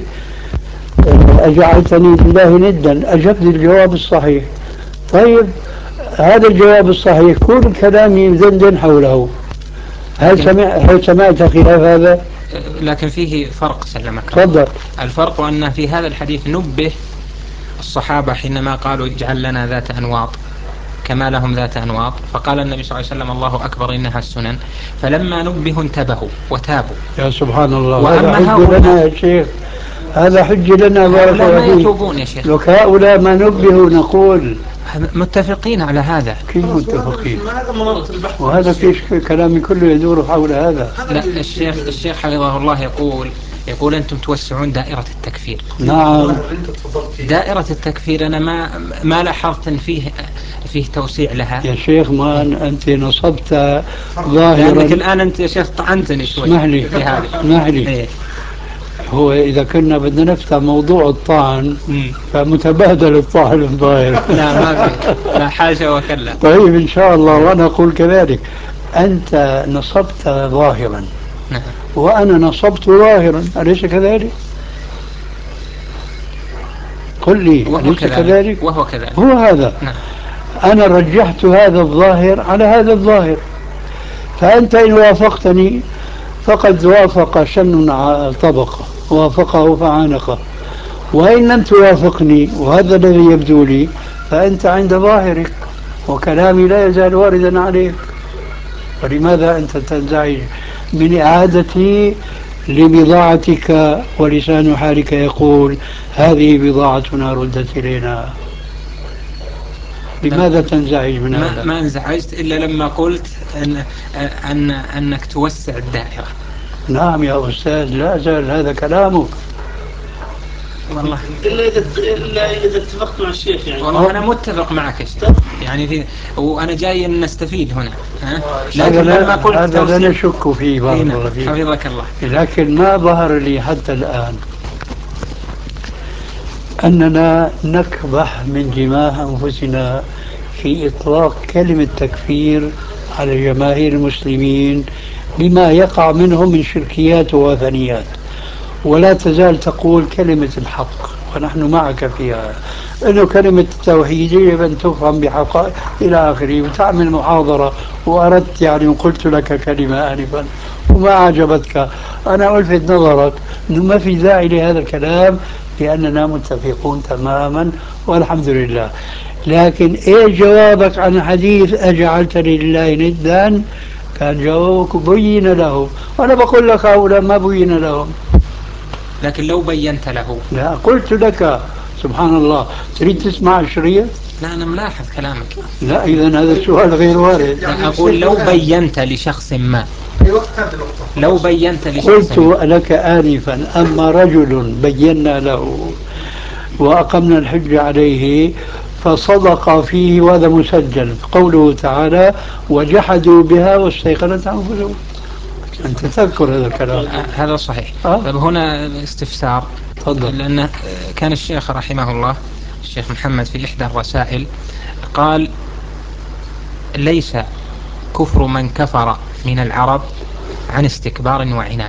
أجعلتني لله ندا، أجبني الجواب الصحيح. طيب هذا الجواب الصحيح كل كلامي يدندن حوله. هل سمع هل سمعت خلاف هذا؟ لكن فيه فرق سلمك. تفضل. الفرق أن في هذا الحديث نبه الصحابة حينما قالوا اجعل لنا ذات أنواط كما لهم ذات أنواط، فقال النبي صلى الله عليه وسلم الله أكبر إنها السنن، فلما نبهوا انتبهوا وتابوا. يا سبحان الله، وأما هذا حج لنا يا شيخ، هذا حج لنا بارك لا ما الله فيك. يتوبون يا شيخ. لو هؤلاء ما نبهوا نقول متفقين على هذا. كيف متفقين؟ وهذا فيش كلامي كله يدور حول هذا. لا الشيخ الشيخ حفظه الله يقول يقول أنتم توسعون دائرة التكفير. نعم دائرة التكفير أنا ما ما لاحظت فيه فيه توسيع لها يا شيخ. ما أنت نصبت ظاهرا، لأنك الآن أنت يا شيخ طعنتني شوي. اسمح لي في هذا اسمح لي إيه؟ هو إذا كنا بدنا نفتح موضوع الطعن فمتبادل الطعن الظاهر. لا ما في، لا حاشا وكلا. طيب إن شاء الله، وأنا أقول كذلك. أنت نصبت ظاهرا نعم. وأنا نصبت ظاهرا، أليس كذلك؟ قل لي أليس كذلك؟ وهو كذلك. هو هذا. نعم. أنا رجحت هذا الظاهر على هذا الظاهر، فأنت إن وافقتني فقد وافق شن طبقة، وافقه فعانقه. وإن لم توافقني وهذا الذي يبدو لي فأنت عند ظاهرك وكلامي لا يزال واردا عليك. فلماذا أنت تنزعج من إعادتي لبضاعتك ولسان حالك يقول هذه بضاعتنا ردت إلينا؟ لماذا تنزعج من هذا؟ ما, ما انزعجت إلا لما قلت أن أن أنك توسع الدائرة. نعم يا أستاذ، لا زال هذا كلامك. والله إلا إذا إلا إذا اتفقت مع الشيخ يعني. والله أنا متفق معك يا شيخ يعني في، وأنا جاي أن نستفيد هنا. ها؟ لكن لما قلت هذا لا نشك فيه بارك الله فيك. حفظك الله. لكن ما ظهر لي حتى الآن أننا نكبح من جماح أنفسنا في إطلاق كلمة تكفير على جماهير المسلمين بما يقع منهم من شركيات ووثنيات، ولا تزال تقول كلمة الحق ونحن معك فيها، أنه كلمة التوحيد يجب أن تفهم بحقائق إلى آخره، وتعمل محاضرة وأردت يعني وقلت لك كلمة آنفا وما عجبتك. أنا ألفت نظرك أنه ما في داعي لهذا الكلام لأننا متفقون تماما والحمد لله. لكن إيه جوابك عن حديث أجعلتني لله ندا؟ كان جوابك بين له، وأنا بقول لك هؤلاء ما بين لهم. لكن لو بينت له. لا قلت لك سبحان الله، تريد تسمع الشريط؟ لا أنا ملاحظ كلامك. لا إذا هذا السؤال غير وارد. لا أقول لو بينت لشخص ما، لو بينت لشخص قلت ما. لك آنفا أما رجل بينا له وأقمنا الحج عليه فصدق فيه، وهذا مسجل قوله تعالى وجحدوا بها واستيقنت أنفسهم. أنت تذكر هذا الكلام؟ هذا صحيح. أه؟ طيب هنا استفسار. تفضل. لأن كان الشيخ رحمه الله الشيخ محمد في إحدى الرسائل قال ليس كفر من كفر من العرب عن استكبار وعناد.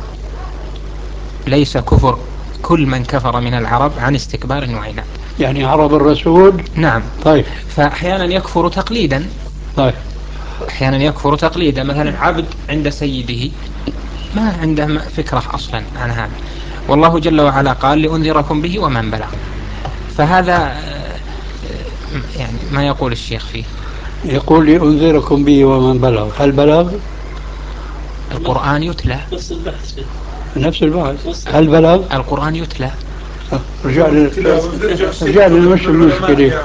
ليس كفر كل من كفر من العرب عن استكبار وعناد، يعني عرب الرسول. نعم. طيب. فأحيانا يكفر تقليدا. طيب. أحيانا يكفر تقليدا، مثلا عبد عند سيده ما عنده فكرة أصلا عن هذا، والله جل وعلا قال لأنذركم به ومن بلغ. فهذا يعني ما يقول الشيخ فيه. يقول لأنذركم به ومن بلغ، هل بلغ؟ القرآن يتلى، نفس البحث فيه. نفس البحث، هل بلغ؟ القرآن يتلى. رجع رجع لنفس المشكلة.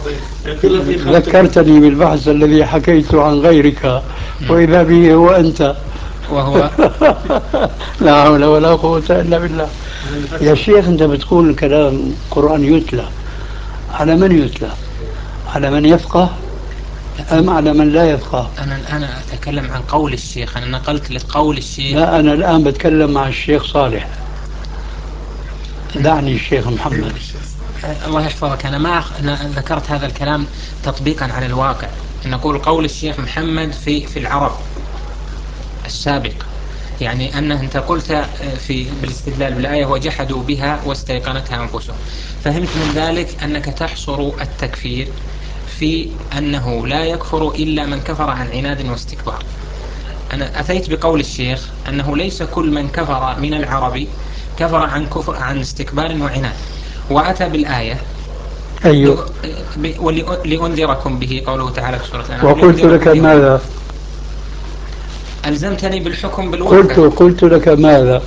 ذكرتني بالبحث الذي حكيت عن غيرك وإذا به هو أنت، وهو لا حول ولا قوة إلا بالله. يا شيخ أنت بتقول كلام القرآن يتلى، على من يتلى؟ على من يفقه أم على من لا يفقه؟ أنا أنا أتكلم عن قول الشيخ، أنا نقلت لك قول الشيخ. لا، أنا الآن بتكلم مع الشيخ صالح، دعني الشيخ محمد. الله يحفظك، أنا ما أنا ذكرت هذا الكلام تطبيقا على الواقع، نقول قول الشيخ محمد في في العرب السابق، يعني أنه أنت قلت في بالاستدلال بالآية وجحدوا بها واستيقنتها أنفسهم، فهمت من ذلك أنك تحصر التكفير في أنه لا يكفر إلا من كفر عن عناد واستكبار. أنا أتيت بقول الشيخ أنه ليس كل من كفر من العرب كفر عن كفر عن استكبار وعناد، وأتى بالآية أيوه. لأنذركم به، قوله تعالى في سورة الأنعام. وقلت لك ماذا؟ ألزمتني بالحكم بالواقع. قلت قلت لك ماذا؟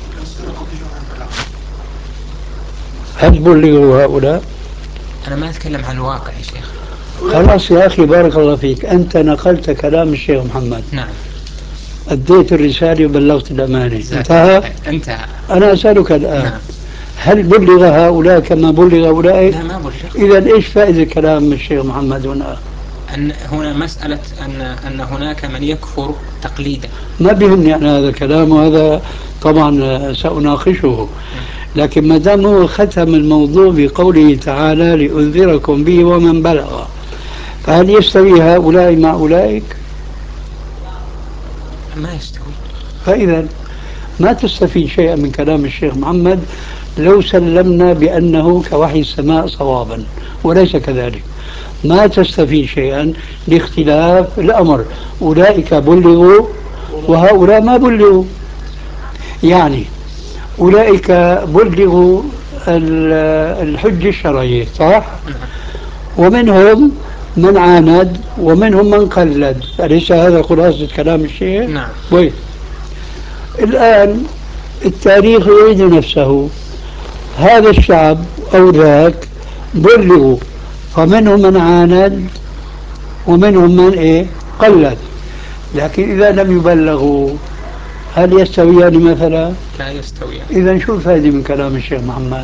هل بلغوا هؤلاء؟ أنا ما أتكلم عن الواقع يا شيخ. خلاص يا أخي بارك الله فيك، أنت نقلت كلام الشيخ محمد. نعم. أديت الرسالة وبلغت الأمانة، انتهى. انتهى. أنا أسألك الآن، نعم. هل بلغ هؤلاء كما بلغ أولئك؟ لا، ما بلغ. إذا إيش فائدة كلام الشيخ محمد هنا؟ أن هنا مسألة أن أن هناك من يكفر تقليدا. ما بيهمني أنا هذا الكلام، وهذا طبعا سأناقشه، لكن ما دام هو ختم الموضوع بقوله تعالى لأنذركم به ومن بلغ، فهل يستوي هؤلاء مع أولئك؟ ما يستوي. فإذا ما تستفيد شيئا من كلام الشيخ محمد لو سلمنا بأنه كوحي السماء صوابا، وليس كذلك. ما تستفيد شيئا لاختلاف الأمر، أولئك بلغوا وهؤلاء ما بلغوا. يعني أولئك بلغوا الحجة الشرعية صح؟ ومنهم من عاند ومنهم من قلد، أليس هذا خلاصة كلام الشيخ؟ نعم. طيب الآن التاريخ يعيد نفسه، هذا الشعب أو ذاك بلغوا، فمنهم من عاند ومنهم من إيه قلد، لكن إذا لم يبلغوا هل يستويان مثلا؟ لا يستويان. إذا شو الفائدة من كلام الشيخ محمد؟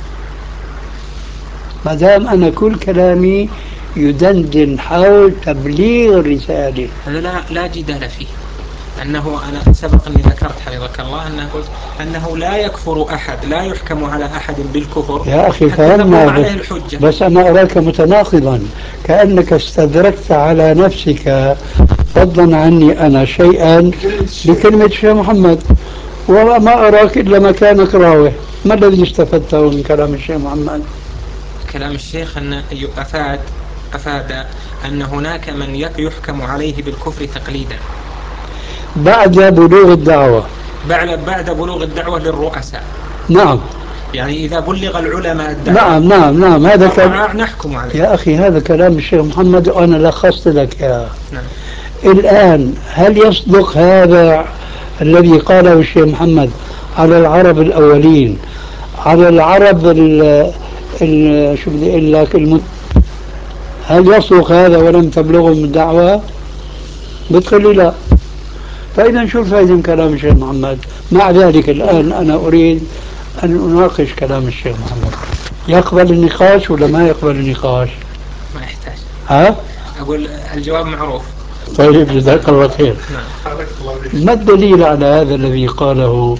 ما دام أنا كل كلامي يدندن حول تبليغ الرسالة. هذا لا لا جدال فيه، أنه أنا سبق أني ذكرت حفظك الله أنه قلت أنه لا يكفر أحد، لا يحكم على أحد بالكفر يا أخي حتى فهمنا، تقوم بس, عليه الحجة. بس أنا أراك متناقضا، كأنك استدركت على نفسك فضلا عني أنا شيئا بكلمة الشيخ محمد، وما أراك إلا مكانك راوح. ما الذي استفدته من كلام الشيخ محمد؟ كلام الشيخ أن أفاد أفاد أن هناك من يحكم عليه بالكفر تقليدا بعد بلوغ الدعوة. بعد بعد بلوغ الدعوة للرؤساء. نعم. يعني إذا بلغ العلماء الدعوة نعم نعم نعم هذا كلام نحكم عليه. يا أخي هذا كلام الشيخ محمد وأنا لخصت لك يا. نعم. الآن هل يصدق هذا الذي قاله الشيخ محمد على العرب الأولين، على العرب ال ال شو بدي أقول لك المت... هل يصدق هذا ولم تبلغهم الدعوة؟ بتقول لي لا. فإذا شو الفائدة من كلام الشيخ محمد؟ مع ذلك الآن أنا أريد أن أناقش كلام الشيخ محمد، يقبل النقاش ولا ما يقبل النقاش؟ ما يحتاج. ها؟ أقول الجواب معروف. طيب جزاك الله خير. نعم. ما الدليل على هذا الذي قاله؟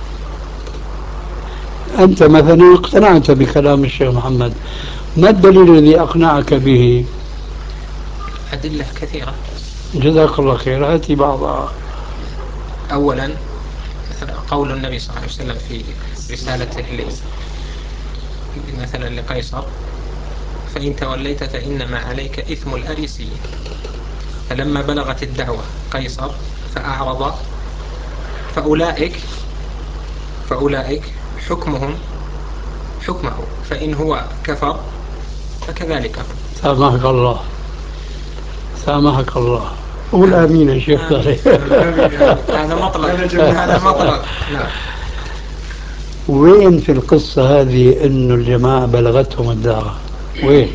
أنت مثلا اقتنعت بكلام الشيخ محمد، ما الدليل الذي أقنعك به؟ أدلة كثيرة. جزاك الله خير، هاتي بعضها. أولا قول النبي صلى الله عليه وسلم في رسالته مثلا لقيصر: فإن توليت فإنما عليك إثم الأريسيين. فلما بلغت الدعوة قيصر فأعرض، فأولئك فأولئك حكمهم حكمه، فإن هو كفر فكذلك هم. سامحك الله، سامحك الله. قول آمين يا شيخ صالح. هذا مطلق، هذا مطلق. نعم. وين في القصة هذه إنه الجماعة بلغتهم الدعوة؟ وين؟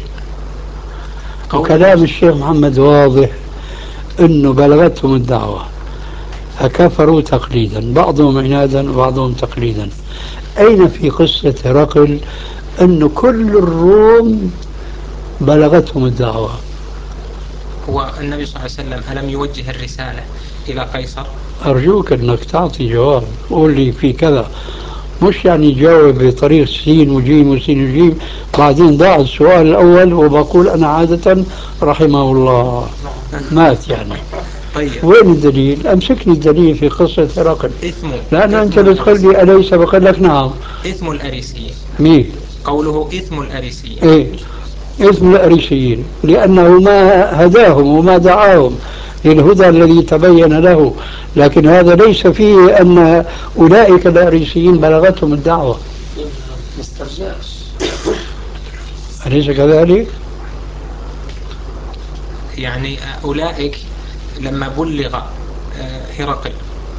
وكلام الشيخ محمد واضح إنه بلغتهم الدعوة فكفروا تقليدا، بعضهم عنادا وبعضهم تقليدا. أين في قصة هرقل أنه كل الروم بلغتهم الدعوة؟ هو النبي صلى الله عليه وسلم ألم يوجه الرسالة إلى قيصر؟ أرجوك أنك تعطي جواب، قول لي في كذا، مش يعني جاوب بطريق سين وجيم وسين وجيم بعدين ضاع السؤال الأول وبقول أنا عادة رحمه الله مات يعني. طيب وين الدليل؟ أمسكني الدليل في قصة هرقل، إثم لأن إثم أنت بتقول لي أليس، بقول لك نعم. إثم الأريسيين. مين؟ قوله إثم الأريسيين. إيه؟ اسم الأريسيين، لأنه ما هداهم وما دعاهم للهدى الذي تبين له، لكن هذا ليس فيه أن أولئك الأريسيين بلغتهم الدعوة. أليس كذلك؟ يعني أولئك لما بلغ هرقل،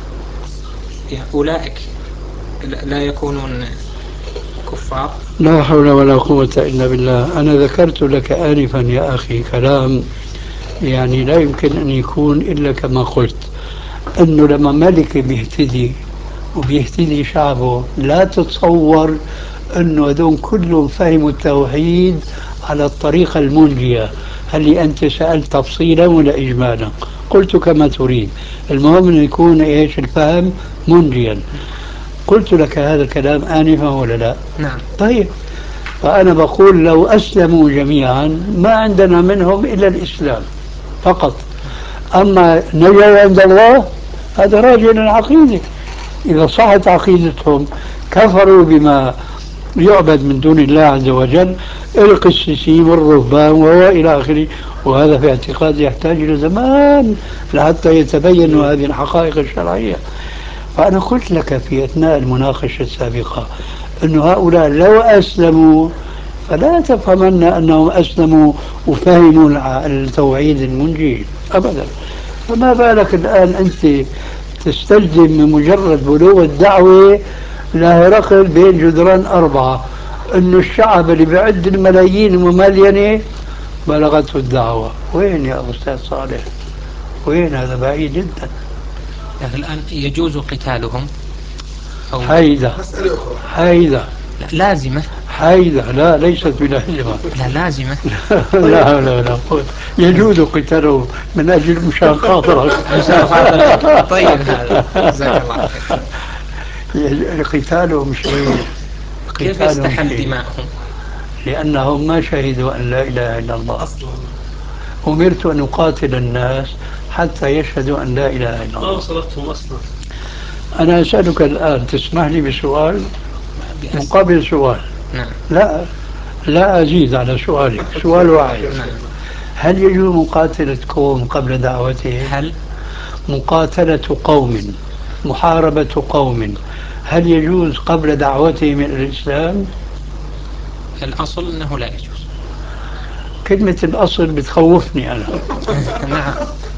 يعني أولئك لا يكونون كفار؟ لا حول ولا قوة إلا بالله. أنا ذكرت لك آنفا يا أخي كلام يعني لا يمكن أن يكون إلا كما قلت، أنه لما ملك بيهتدي وبيهتدي شعبه لا تتصور أنه هذول كلهم فهموا التوحيد على الطريقة المنجية. هل لي أنت سألت تفصيلا ولا إجمالا؟ قلت كما تريد، المهم أن يكون إيش الفهم منجيا. قلت لك هذا الكلام آنفا ولا لا؟ نعم. طيب، فأنا بقول لو أسلموا جميعا ما عندنا منهم إلا الإسلام فقط، أما نجوا عند الله هذا راجع للعقيدة. إذا صحت عقيدتهم كفروا بما يعبد من دون الله عز وجل، القسيسين والرهبان وإلى آخره، وهذا في اعتقاد يحتاج إلى زمان لحتى يتبين هذه الحقائق الشرعية. فأنا قلت لك في أثناء المناقشة السابقة أن هؤلاء لو أسلموا فلا تفهمن أنهم أسلموا وفهموا التوحيد المنجي أبدا. فما بالك الآن أنت تستلزم من مجرد بلوغ الدعوة لهرقل بين جدران أربعة أنه الشعب اللي بيعد الملايين المملينة بلغته الدعوة؟ وين يا أستاذ صالح؟ وين؟ هذا بعيد جدا. يعني الآن يجوز قتالهم أو حيدة حيدة لا لازمة؟ حيدة لا، ليست بلازمة. لا لازمة. لا لا لا يجوز قتالهم من أجل مشان خاطرك. طيب هذا جزاك الله خير. قتالهم شيء، كيف يستحل دماءهم؟ لأنهم ما شهدوا أن لا إله إلا الله. أمرت أن أقاتل الناس حتى يشهدوا أن لا إله إلا الله. ما وصلتهم أصلا. أنا أسألك الآن، تسمح لي بسؤال مقابل سؤال؟ نعم. لا لا أزيد على سؤالك، سؤال واحد. نعم. هل يجوز مقاتلة قوم قبل دعوته؟ هل مقاتلة قوم، محاربة قوم، هل يجوز قبل دعوته من الإسلام؟ الأصل أنه لا يجوز. كلمة الأصل بتخوفني أنا. نعم.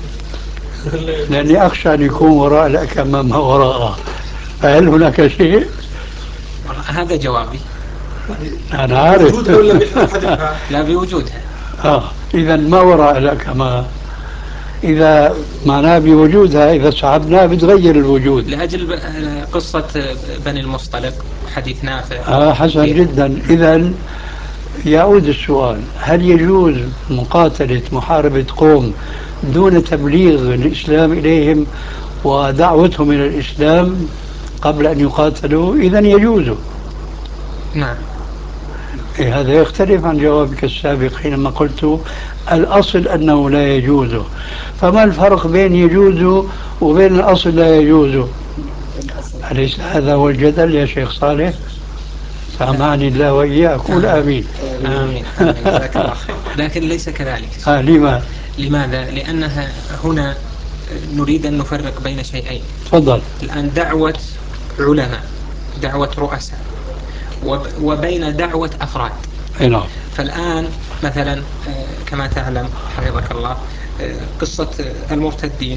لأني أخشى أن يكون وراء الأكمام ما وراءها. فهل هناك شيء؟ هذا جوابي. أنا عارف. لا بوجودها. آه إذا ما وراء الأكمام، إذا معناه بوجودها، إذا سحبناه بتغير الوجود. لأجل قصة بني المصطلق حديث نافع. آه حسن جدا. إذا يعود السؤال، هل يجوز مقاتلة محاربة قوم دون تبليغ الإسلام إليهم ودعوتهم إلى الإسلام قبل أن يقاتلوا؟ إذا يجوز. نعم. إيه هذا يختلف عن جوابك السابق حينما قلت الأصل أنه لا يجوز. فما الفرق بين يجوز وبين الأصل لا يجوز؟ أليس هذا هو الجدل يا شيخ صالح؟ سامعني الله وإياك. قول آمين. آمين. آمين. جزاك الله خير. لكن ليس كذلك. آه لما؟ لماذا؟ لأنها هنا نريد أن نفرق بين شيئين. تفضل. الآن دعوة علماء، دعوة رؤساء، وبين دعوة أفراد. نعم. فالآن مثلا كما تعلم حفظك الله قصة المرتدين،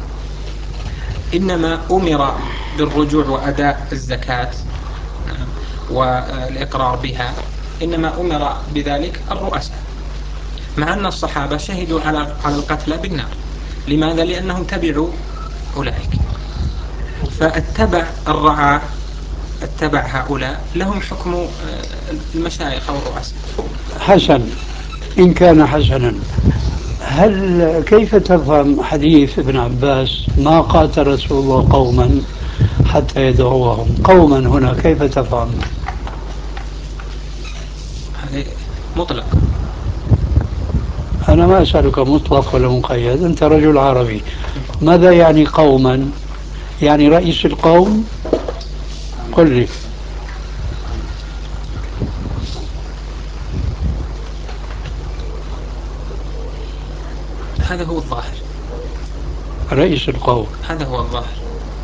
إنما أمر بالرجوع وأداء الزكاة والإقرار بها، إنما أمر بذلك الرؤساء، مع أن الصحابة شهدوا على على القتلى بالنار. لماذا؟ لأنهم تبعوا أولئك. فاتبع الرعاة، اتبع هؤلاء لهم حكم المشايخ أو الرؤساء. حسن، إن كان حسنا، هل كيف تفهم حديث ابن عباس ما قاتل رسول الله قوما حتى يدعوهم؟ قوما هنا كيف تفهم؟ هذه مطلق. أنا ما أسألك مطلق ولا مقيد، أنت رجل عربي. ماذا يعني قوما؟ يعني رئيس القوم؟ قل لي. هذا هو الظاهر، رئيس القوم، هذا هو الظاهر.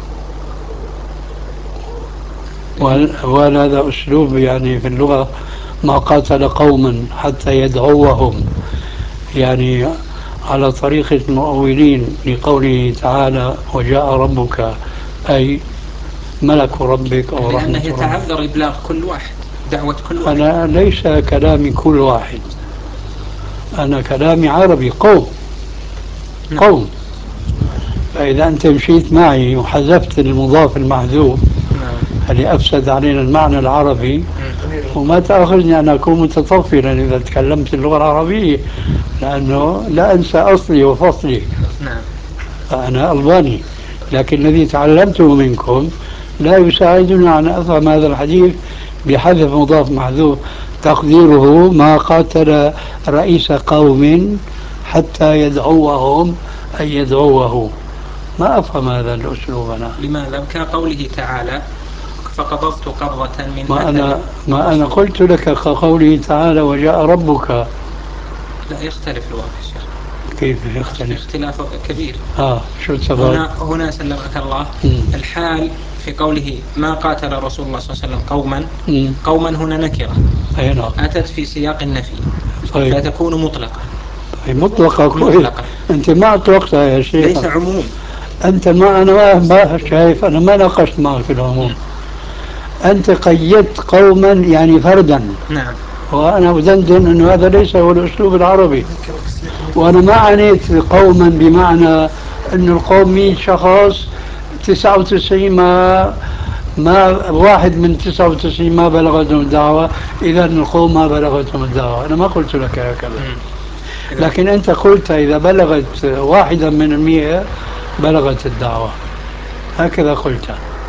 وهل هذا أسلوب يعني في اللغة ما قاتل قوما حتى يدعوهم، يعني على طريقة المؤولين لقوله تعالى وجاء ربك، أي ملك ربك أو رحمة لأنه ربك؟ يتعذر إبلاغ كل واحد، دعوة كل واحد. أنا ليس كلامي كل واحد، أنا كلامي عربي، قوم. نعم. قوم. فإذا أنت مشيت معي وحذفت المضاف المحذوف نعم. اللي أفسد علينا المعنى العربي، وما تأخذني أن أكون متطفلا إذا تكلمت اللغة العربية، لأنه لا أنسى أصلي وفصلي. نعم. فأنا ألباني، لكن الذي تعلمته منكم لا يساعدني أن أفهم هذا الحديث بحذف مضاف محذوف تقديره ما قاتل رئيس قوم حتى يدعوهم أي يدعوه. ما أفهم هذا الأسلوب أنا. لماذا؟ كقوله تعالى فقبضت قبضة من ما أثر. أنا ما أنا قلت لك كقوله تعالى وجاء ربك. لا، يختلف الواقع شيخ. كيف يختلف؟ اختلاف كبير. آه شو السبب؟ هنا هنا سلمك الله. مم. الحال في قوله ما قاتل رسول الله صلى الله عليه وسلم قوما. مم. قوما هنا نكرة. أي نعم. أتت في سياق النفي. طيب. فتكون مطلقة. طيب مطلقة كويس. مطلقة. أنت ما أطلقتها يا شيخ. ليس عموم. أنت ما أنا ما, ما شايف، أنا ما ناقشت معك في العموم. أنت قيدت قوما يعني فردا. نعم. وأنا أدندن أنه هذا ليس هو الأسلوب العربي، وأنا ما عنيت بقوما بمعنى أن القوم مئة شخص تسعة وتسعين ما ما واحد من تسعة وتسعين ما بلغتهم الدعوة، إذا القوم ما بلغتهم الدعوة. أنا ما قلت لك هكذا، لكن أنت قلت إذا بلغت واحدا من المئة بلغت الدعوة، هكذا قلت.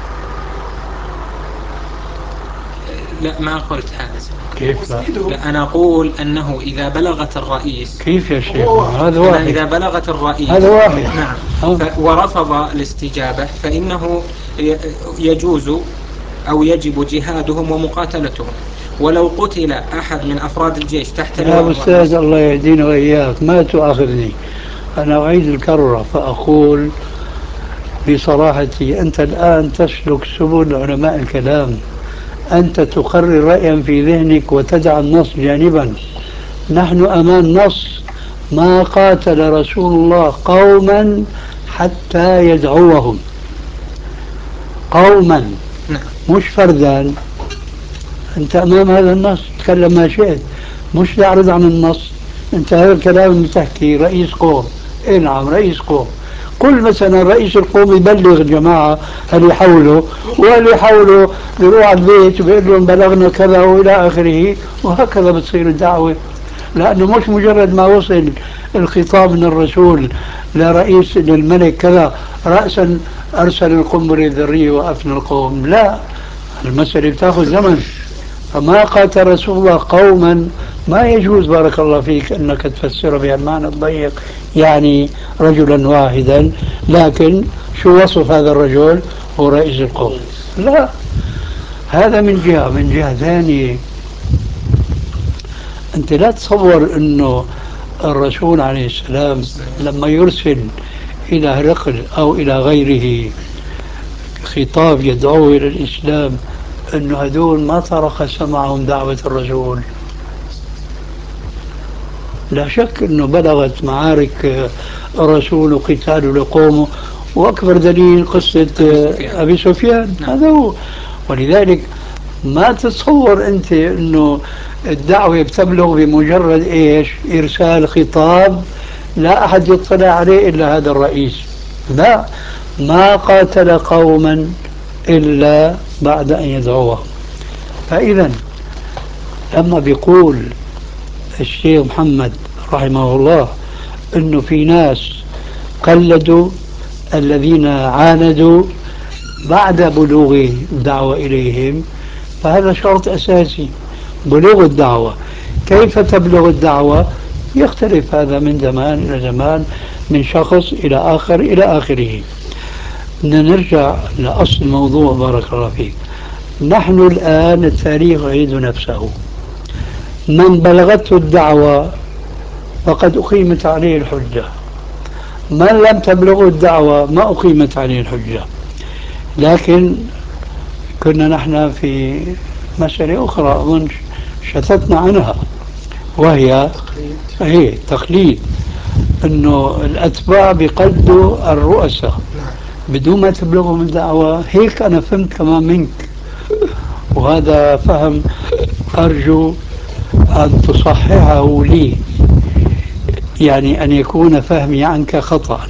لا، ما قلت هذا. كيف لا؟ لا، أنا أقول أنه إذا بلغت الرئيس. كيف يا شيخ؟ هذا واحد. إذا بلغت الرئيس هذا واحد. نعم. ف... ورفض الاستجابة فإنه يجوز أو يجب جهادهم ومقاتلتهم. ولو قتل أحد من أفراد الجيش تحت لواء يا أستاذ الله يهدينا وإياك ما تؤاخذني، أنا أعيد الكرة فأقول بصراحتي أنت الآن تسلك سبل علماء الكلام، أنت تقرر رأيا في ذهنك وتدع النص جانبا. نحن أمام نص ما قاتل رسول الله قوما حتى يدعوهم، قوما مش فردا. أنت أمام هذا النص تكلم ما شئت، مش تعرض عن النص. أنت هذا الكلام اللي تحكي رئيس قوم، إيه نعم رئيس قوم، قل مثلا رئيس القوم يبلغ الجماعة اللي يحولوا، واللي يحولوا يروح على البيت ويقول لهم بلغنا كذا وإلى آخره، وهكذا بتصير الدعوة. لأنه مش مجرد ما وصل الخطاب من الرسول لرئيس للملك كذا رأسا أرسل القنبلة الذرية وأفنى القوم، لا، المسألة بتاخذ زمن. فما قاتل رسول الله قوما ما يجوز بارك الله فيك أنك تفسره بهالمعنى الضيق، يعني رجلا واحدا، لكن شو وصف هذا الرجل؟ هو رئيس القوم. لا، هذا من جهة. من جهة ثانية أنت لا تصور أنه الرسول عليه السلام لما يرسل إلى هرقل أو إلى غيره خطاب يدعوه إلى الإسلام، أنه هدول ما ترخص معهم دعوة الرسول؟ لا شك أنه بلغت معارك الرسول وقتاله لقومه، وأكبر دليل قصة أبي سفيان. هذا هو. ولذلك ما تتصور أنت أنه الدعوة بتبلغ بمجرد إيش؟ إرسال خطاب لا أحد يطلع عليه إلا هذا الرئيس. لا، ما قاتل قوما إلا بعد أن يدعوهم. فإذا لما بيقول الشيخ محمد رحمه الله أنه في ناس قلدوا الذين عاندوا بعد بلوغ الدعوة إليهم، فهذا شرط أساسي، بلوغ الدعوة. كيف تبلغ الدعوة؟ يختلف هذا من زمان إلى زمان، من شخص إلى آخر إلى آخره. بدنا نرجع لأصل الموضوع. بارك الله فيك. نحن الآن التاريخ يعيد نفسه. من بلغته الدعوة فقد أقيمت عليه الحجة، من لم تبلغه الدعوة ما أقيمت عليه الحجة. لكن كنا نحن في مسألة أخرى أظن شتتنا عنها، وهي هي تقليد، أنه الأتباع بيقلدوا الرؤساء بدون ما تبلغهم الدعوة. هيك أنا فهمت كمان منك، وهذا فهم أرجو أن تصححه لي، يعني أن يكون فهمي عنك خطأ.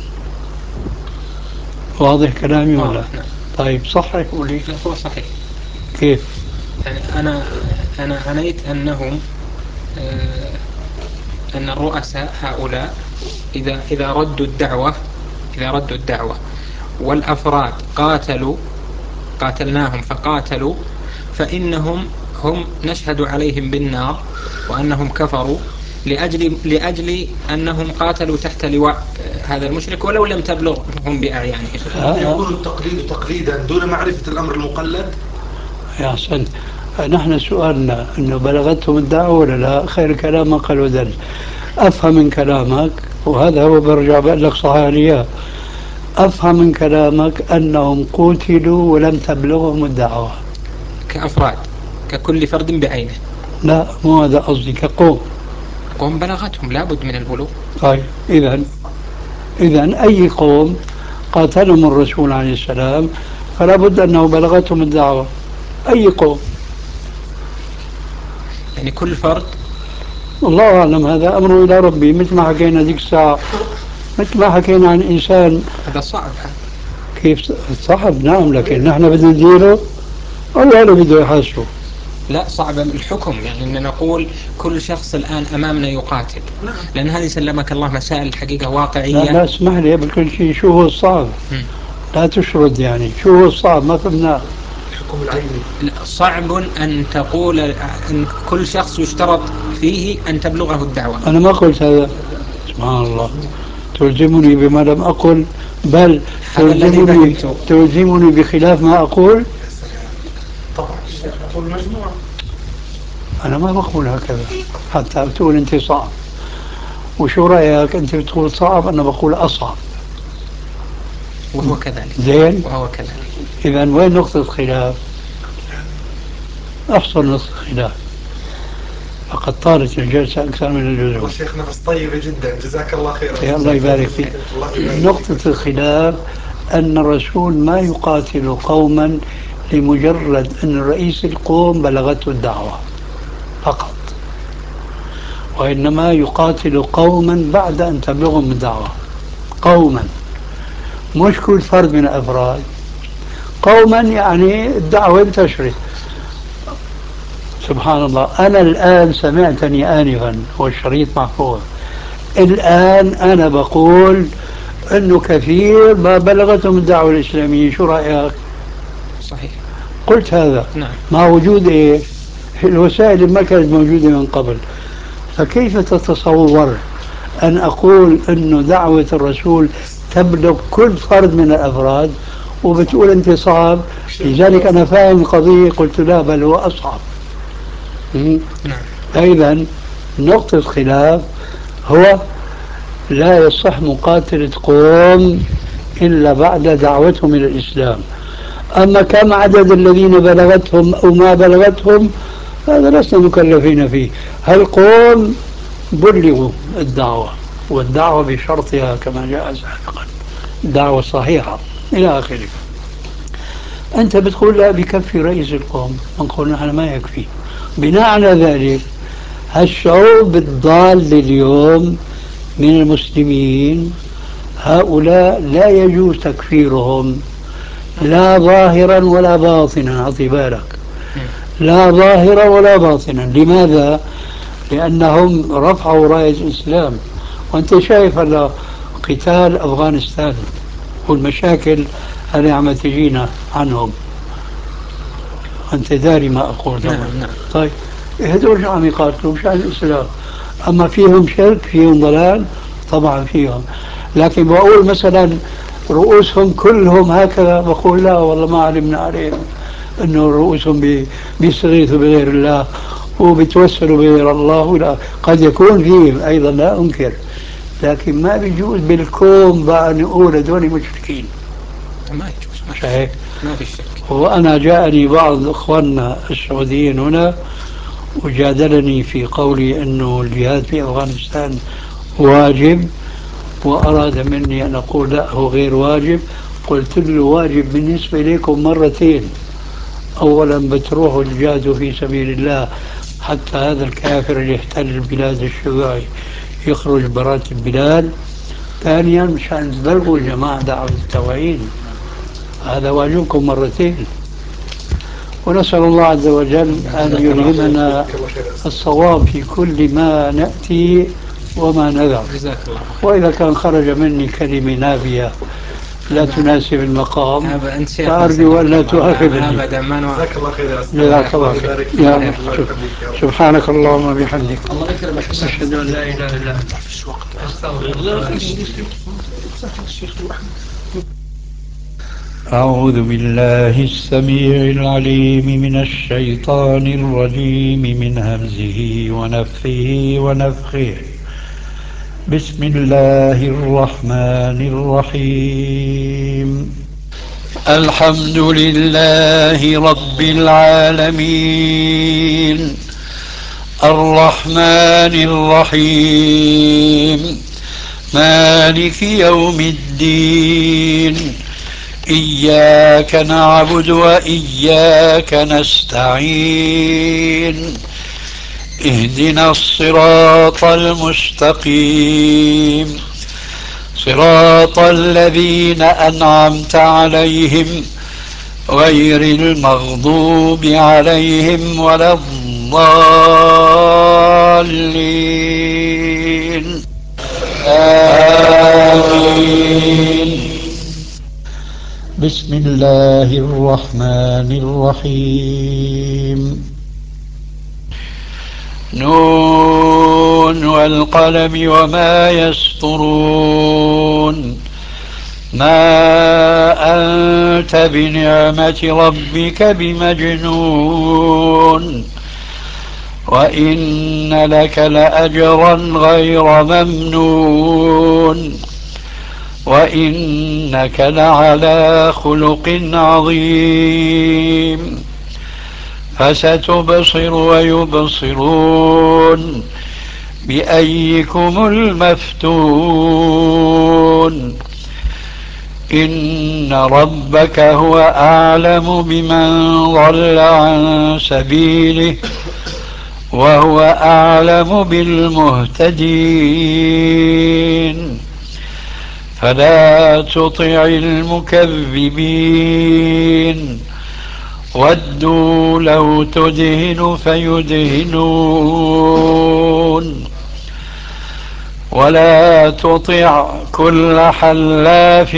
واضح كلامي ولا؟ طيب صححه لي. هو صحيح. كيف؟ يعني أنا أنا عنيت أنهم آه أن الرؤساء هؤلاء إذا إذا ردوا الدعوة إذا ردوا الدعوة والأفراد قاتلوا قاتلناهم فقاتلوا، فإنهم هم نشهد عليهم بالنار وأنهم كفروا لأجل لأجل أنهم قاتلوا تحت لواء هذا المشرك ولو لم تبلغهم بأعيانهم. يقول التقليد تقليدا دون معرفة الأمر المقلد. يا حسن، نحن سؤالنا أنه بلغتهم الدعوة ولا لا؟ خير كلام ما قال ودل. أفهم من كلامك، وهذا هو برجع بقول لك صحيح، أفهم من كلامك أنهم قتلوا ولم تبلغهم الدعوة كأفراد، ككل فرد بعينه. لا، مو هذا قصدي، كقوم. قوم بلغتهم لابد من البلوغ. طيب إذن إذن أي قوم قاتلهم الرسول عليه السلام فلا بد أنه بلغتهم الدعوة. أي قوم، يعني كل فرد. الله أعلم، هذا أمره إلى ربي. مثل ما حكينا ذيك الساعة، مثل ما حكينا عن إنسان. هذا صعب. كيف صعب؟ نعم، لكن نحن بدنا نديره الله له بده يحاسبه. لا، صعب الحكم، يعني أن نقول كل شخص الآن أمامنا يقاتل، لأن هذه سلمك الله مسائل الحقيقة واقعية. لا لا، اسمح لي قبل كل شيء، شو هو الصعب؟ م. لا تشرد، يعني شو هو الصعب؟ ما فهمناه. الحكم العيني. صعب أن تقول أن كل شخص يشترط فيه أن تبلغه الدعوة. أنا ما قلت هذا، سبحان الله. تلزمني بما لم أقل، بل تلزمني, تلزمني بخلاف ما أقول. طبعا الشيخ يقول مجموعة. أنا ما بقول هكذا حتى بتقول أنت صعب. وشو رأيك أنت بتقول صعب، أنا بقول أصعب. وهو كذلك. زين، وهو كذلك. إذا وين نقطة الخلاف؟ أحصل نقطة الخلاف، فقد طالت الجلسة أكثر من اللزوم. والله شيخ نفس طيبة جدا، جزاك الله خير. يا الله يبارك فيك. نقطة الخلاف أن الرسول ما يقاتل قوما لمجرد أن رئيس القوم بلغته الدعوة فقط، وإنما يقاتل قوما بعد أن تبلغهم الدعوة. قوما، مش كل فرد من الأفراد. قوما يعني الدعوة انتشرت. سبحان الله، أنا الآن سمعتني آنفا والشريط محفوظ، الآن أنا بقول أنه كثير ما بلغتهم الدعوة الإسلامية. شو رأيك؟ صحيح، قلت هذا. نعم. مع وجود إيه؟ الوسائل ما كانت موجودة من قبل. فكيف تتصور أن أقول أنه دعوة الرسول تبلغ كل فرد من الأفراد وبتقول أنت صعب؟ لذلك أنا فاهم القضية، قلت لا، بل هو أصعب. نعم. أيضا نقطة خلاف هو لا يصح مقاتلة قوم إلا بعد دعوتهم إلى الإسلام. أما كم عدد الذين بلغتهم أو ما بلغتهم هذا لسنا مكلفين فيه. هالقوم بلغوا الدعوة، والدعوة بشرطها كما جاء سابقا دعوة صحيحة إلى آخره. أنت بتقول لا بكفي رئيس القوم، نقول نحن ما يكفي. بناء على ذلك هالشعوب الضال اليوم من المسلمين هؤلاء لا يجوز تكفيرهم لا ظاهرا ولا باطنا. أعطي بالك، لا ظاهرا ولا باطنا. لماذا؟ لأنهم رفعوا راية الإسلام. وأنت شايف هلا قتال أفغانستان والمشاكل اللي عم تجينا عنهم، أنت داري ما أقول. نعم نعم. طيب هذول عم يقاتلوا مشان الإسلام. أما فيهم شرك فيهم ضلال طبعا فيهم، لكن بقول مثلا رؤوسهم كلهم هكذا، بقول لا والله ما علمنا عليهم أنه رؤوسهم بي بيستغيثوا بغير الله وبيتوسلوا بغير الله. لا، قد يكون فيهم أيضا لا أنكر، لكن ما بيجوز بالكون بقى نقول هذول مشركين. ما يجوز، ما في صحيح. شك، ما في شك. وأنا جاءني بعض إخواننا السعوديين هنا وجادلني في قولي أنه الجهاد في أفغانستان واجب، وأراد مني أن أقول لا هو غير واجب. قلت له واجب بالنسبة إليكم مرتين. أولا بتروحوا تجاهدوا في سبيل الله حتى هذا الكافر اللي يحتل البلاد الشيوعي يخرج برات البلاد. ثانيا مشان تبلغوا جماعة دعوة التوعين، هذا واجبكم مرتين. ونسأل الله عز وجل أن يلهمنا الصواب في كل ما نأتي وما نذر. جزاك الله. وإذا كان خرج مني كلمة نابية لا تناسب المقام فأرجو أن لا تؤاخذني. أبدا ما نوافق. جزاك الله خير. جزاك الله خير. يا رب. سبحانك اللهم وبحمدك الله يكرمك. أشهد أن لا إله إلا أنت استغفر الله. أعوذ بالله السميع العليم من الشيطان الرجيم من همزه ونفخه ونفخه. بسم الله الرحمن الرحيم. الحمد لله رب العالمين الرحمن الرحيم مالك يوم الدين إياك نعبد وإياك نستعين اهدنا الصراط المستقيم صراط الذين أنعمت عليهم غير المغضوب عليهم ولا الضالين آمين. بسم الله الرحمن الرحيم نون والقلم وما يسطرون ما أنت بنعمة ربك بمجنون وإن لك لأجرا غير ممنون وإنك لعلى خلق عظيم فستبصر ويبصرون بأيكم المفتون إن ربك هو أعلم بمن ضل عن سبيله وهو أعلم بالمهتدين فلا تطع المكذبين ودوا لو تدهن فيدهنون ولا تطع كل حلاف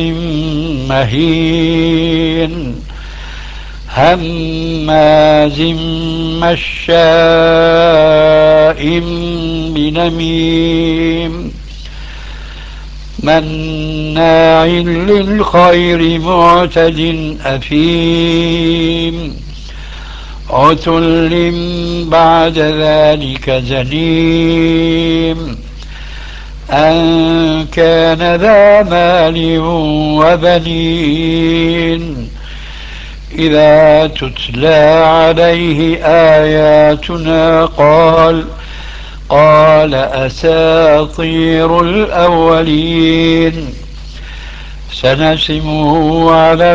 مهين هماز مشاء بنميم مناع للخير معتد أثيم عتل بعد ذلك زنيم أن كان ذا مال وبنين إذا تتلى عليه آياتنا قال قال أساطير الأولين سنسمه على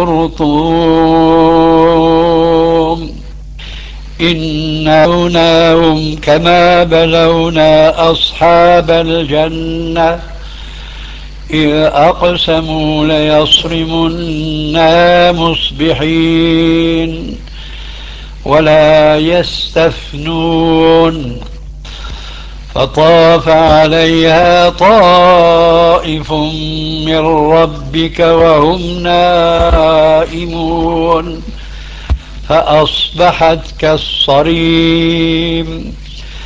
الخرطوم إنا بلوناهم كما بلونا أصحاب الجنة إذ أقسموا ليصرمنها مصبحين ولا يستثنون فطاف عليها طائف من ربك وهم نائمون فأصبحت كالصريم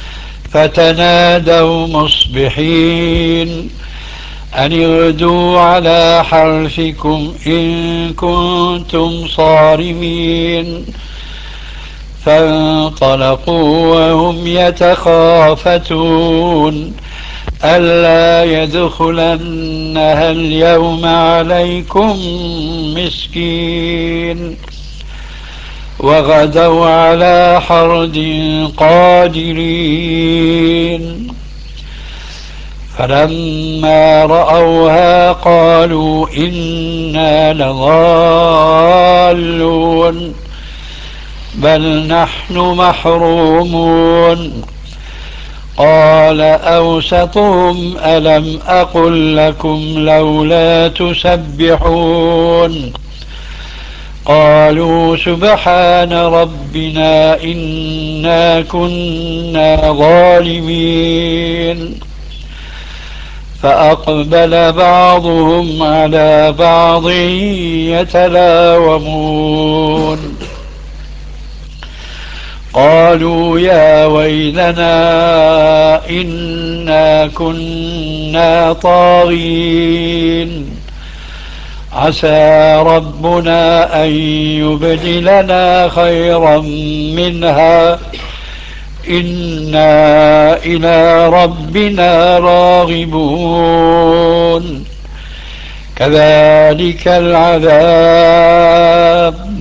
فتنادوا مصبحين أن اغدوا على حرثكم إن كنتم صارمين فانطلقوا وهم يتخافتون ألا يدخلنها اليوم عليكم مسكين وغدوا على حرد قادرين فلما رأوها قالوا إنا لضالون بل نحن محرومون قال أوسطهم ألم أقل لكم لولا تسبحون قالوا سبحان ربنا إنا كنا ظالمين فأقبل بعضهم على بعض يتلاومون قالوا يا ويلنا إنا كنا طاغين عسى ربنا أن يبدلنا خيرا منها إنا إلى ربنا راغبون كذلك العذاب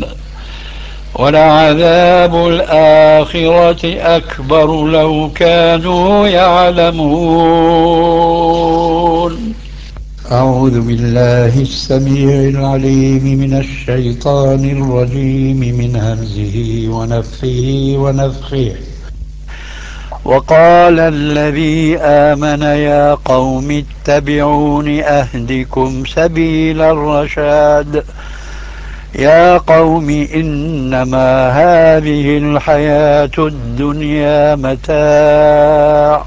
ولعذاب الآخرة أكبر لو كانوا يعلمون. أعوذ بالله السميع العليم من الشيطان الرجيم من همزه ونفخه ونفخه. وقال الذي آمن يا قوم اتبعون أهدكم سبيل الرشاد يا قوم إنما هذه الحياة الدنيا متاع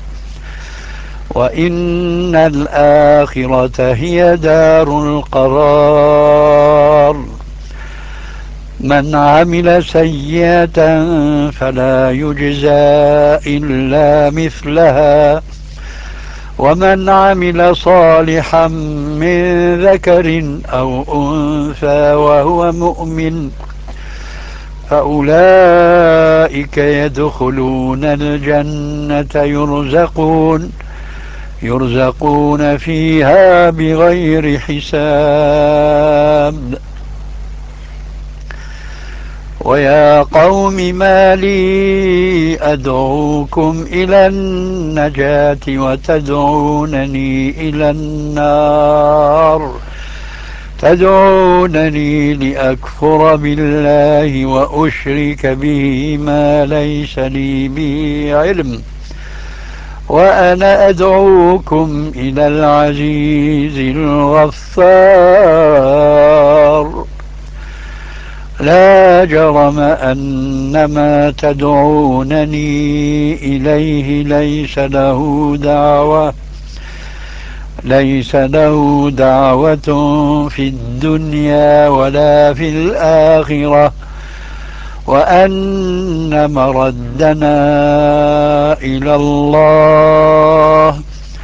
وإن الآخرة هي دار القرار من عمل سيئة فلا يجزى إلا مثلها ومن عمل صالحا من ذكر أو أنثى وهو مؤمن فأولئك يدخلون الجنة يرزقون يرزقون فيها بغير حساب. ويا قوم ما لي أدعوكم إلى النجاة وتدعونني إلى النار تدعونني لأكفر بالله وأشرك به ما ليس لي به علم وأنا أدعوكم إلى العزيز الغفار لا جرم أن ما تدعونني إليه ليس له دعوة ليس له دعوة في الدنيا ولا في الآخرة وأن مردنا إلى الله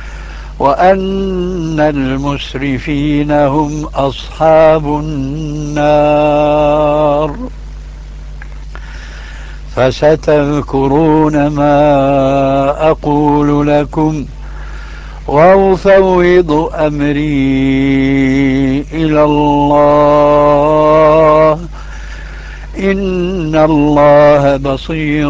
وأن المسرفين هم أصحاب النار. فستذكرون ما أقول لكم وأفوض أمري إلى الله إن الله بصير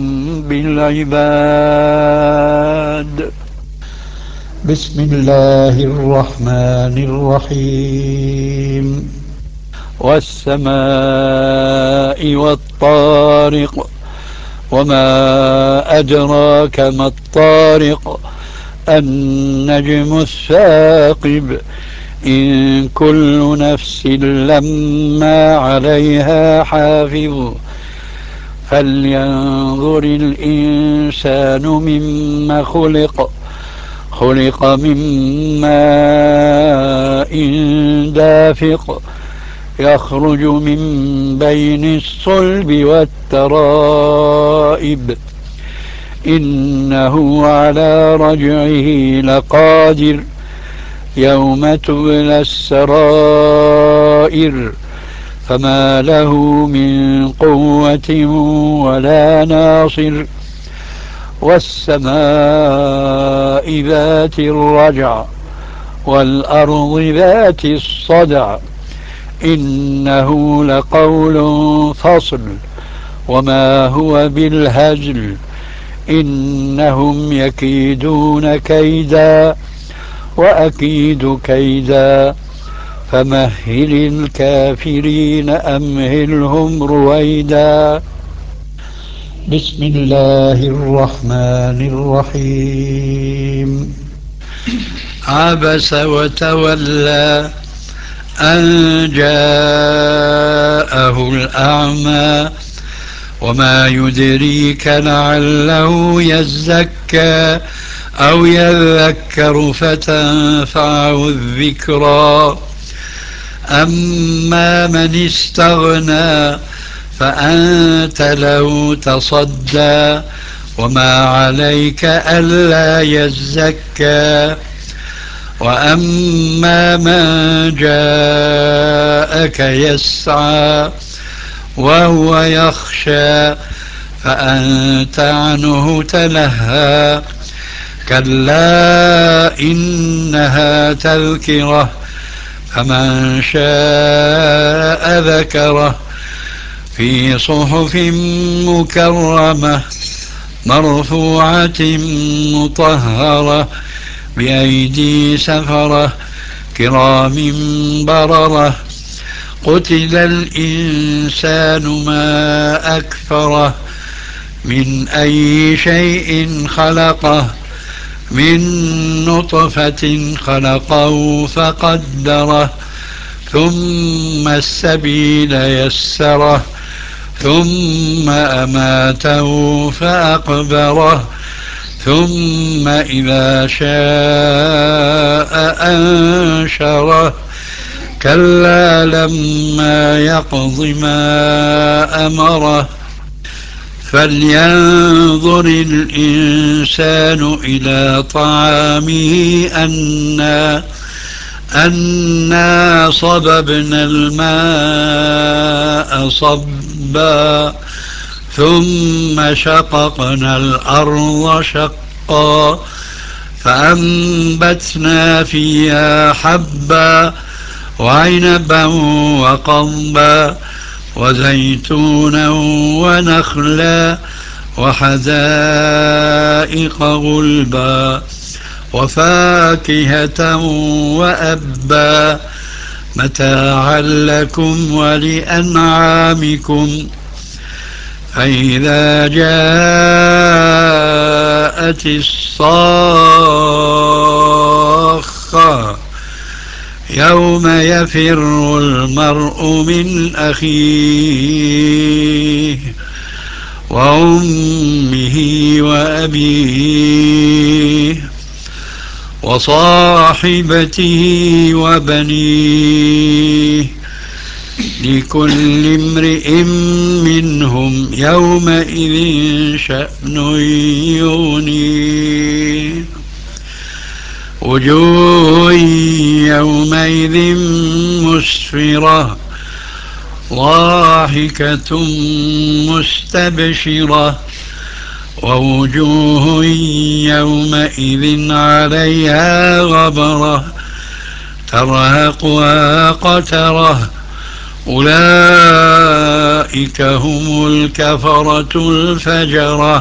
بالعباد. بسم الله الرحمن الرحيم. والسماء والطارق وما أدراك ما الطارق النجم الثاقب إن كل نفس لما عليها حافظ فلينظر الإنسان مما خلق خلق من ماء دافق يخرج من بين الصلب والترائب إنه على رجعه لقادر يوم تبلى السرائر فما له من قوة ولا ناصر. والسماء ذات الرجع والأرض ذات الصدع إنه لقول فصل وما هو بالهزل إنهم يكيدون كيدا وأكيد كيدا فمهل الكافرين أمهلهم رويدا. بسم الله الرحمن الرحيم. عبس وتولى أن جاءه الأعمى وما يدريك لعله يزكى أو يذكر فتنفعه الذكرى أما من استغنى فأنت له تصدى وما عليك ألا يزكى وأما من جاءك يسعى وهو يخشى فأنت عنه تلهى كلا إنها تذكرة فمن شاء ذكره في صحف مكرمة مرفوعة مطهرة بأيدي سفرة كرام بررة قتل الإنسان ما أكفره من أي شيء خلقه من نطفة خلقه فقدره ثم السبيل يسره ثم أماته فأقبره ثم إذا شاء أنشره كلا لما يقض ما أمره فلينظر الإنسان إلى طعامه أنا أنا صببنا الماء صبا ثم شققنا الأرض شقا فأنبتنا فيها حبا وعنبا وقضبا وزيتونا ونخلا وحدائق غلبا وفاكهة وأبا متاعا لكم ولأنعامكم فإذا جاءت الصاخة يوم يفر المرء من أخيه وأمه وأبيه وصاحبته وبنيه لكل امرئ منهم يومئذ شأن يغنيه وجوه يومئذ مسفرة ضاحكة مستبشرة ووجوه يومئذ عليها غبرة ترهقها قترة أولئك هم الكفرة الفجرة.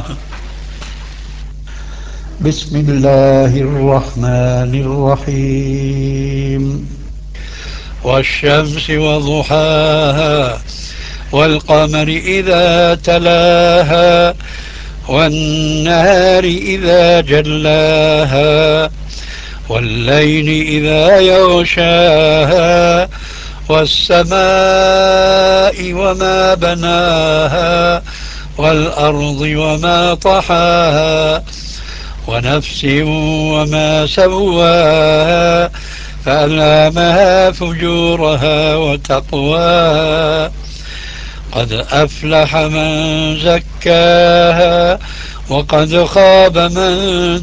بسم الله الرحمن الرحيم. والشمس وضحاها والقمر إذا تلاها والنهار إذا جلاها والليل إذا يغشاها والسماء وما بناها والأرض وما طحاها ونفس وما سواها فألهمها فجورها وتقواها قد أفلح من زكاها وقد خاب من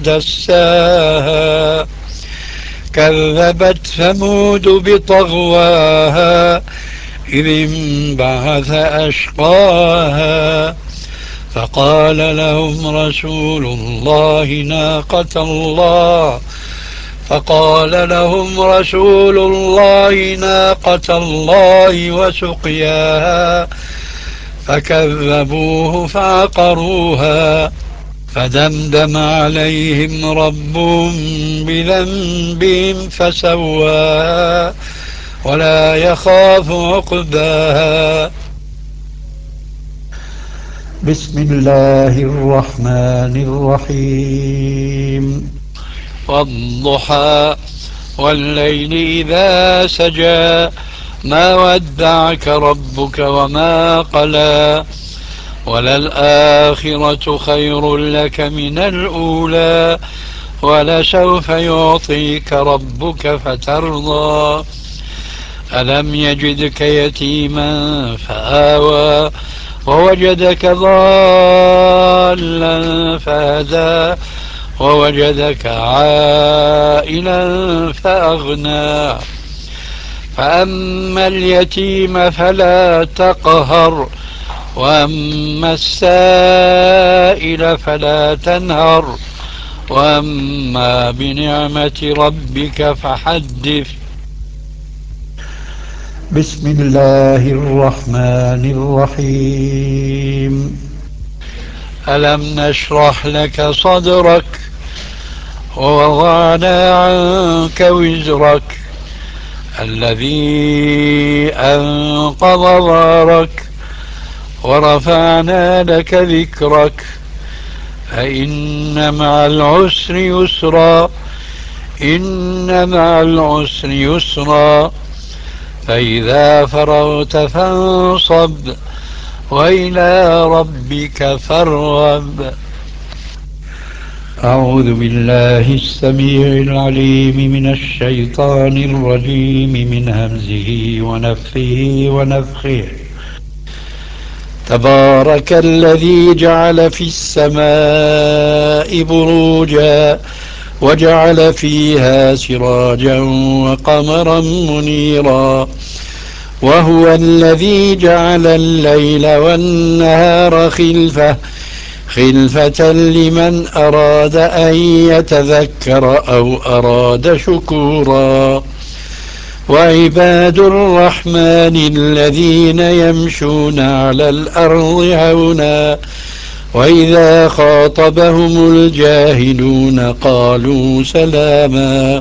دساها كذبت ثمود بطغواها إذ انبعث أشقاها فقال لهم رسول الله ناقة الله فقال لهم رسول الله ناقة الله وسقياها فكذبوه فعقروها فدمدم عليهم ربهم بذنبهم فسواها ولا يخاف عقباها. بسم الله الرحمن الرحيم. والضحى والليل إذا سجى ما ودعك ربك وما قلى وللآخرة خير لك من الأولى ولسوف يعطيك ربك فترضى ألم يجدك يتيما فآوى ووجدك ضالا فهدى ووجدك عائلا فأغنى فأما اليتيم فلا تقهر وأما السائل فلا تنهر وأما بنعمة ربك فحدث. بسم الله الرحمن الرحيم. ألم نشرح لك صدرك ووضعنا عنك وزرك الذي أنقض ظهرك ورفعنا لك ذكرك فإن مع العسر يسرا إن مع العسر يسرا فإذا فرغت فانصب وإلى ربك فارغب. أعوذ بالله السميع العليم من الشيطان الرجيم من همزه ونفخه ونفخه. تبارك الذي جعل في السماء بروجا وجعل فيها سراجا وقمرا منيرا وهو الذي جعل الليل والنهار خلفة خلفة لمن أراد أن يتذكر أو أراد شكورا وعباد الرحمن الذين يمشون على الأرض هونا وإذا خاطبهم الجاهلون قالوا سلاما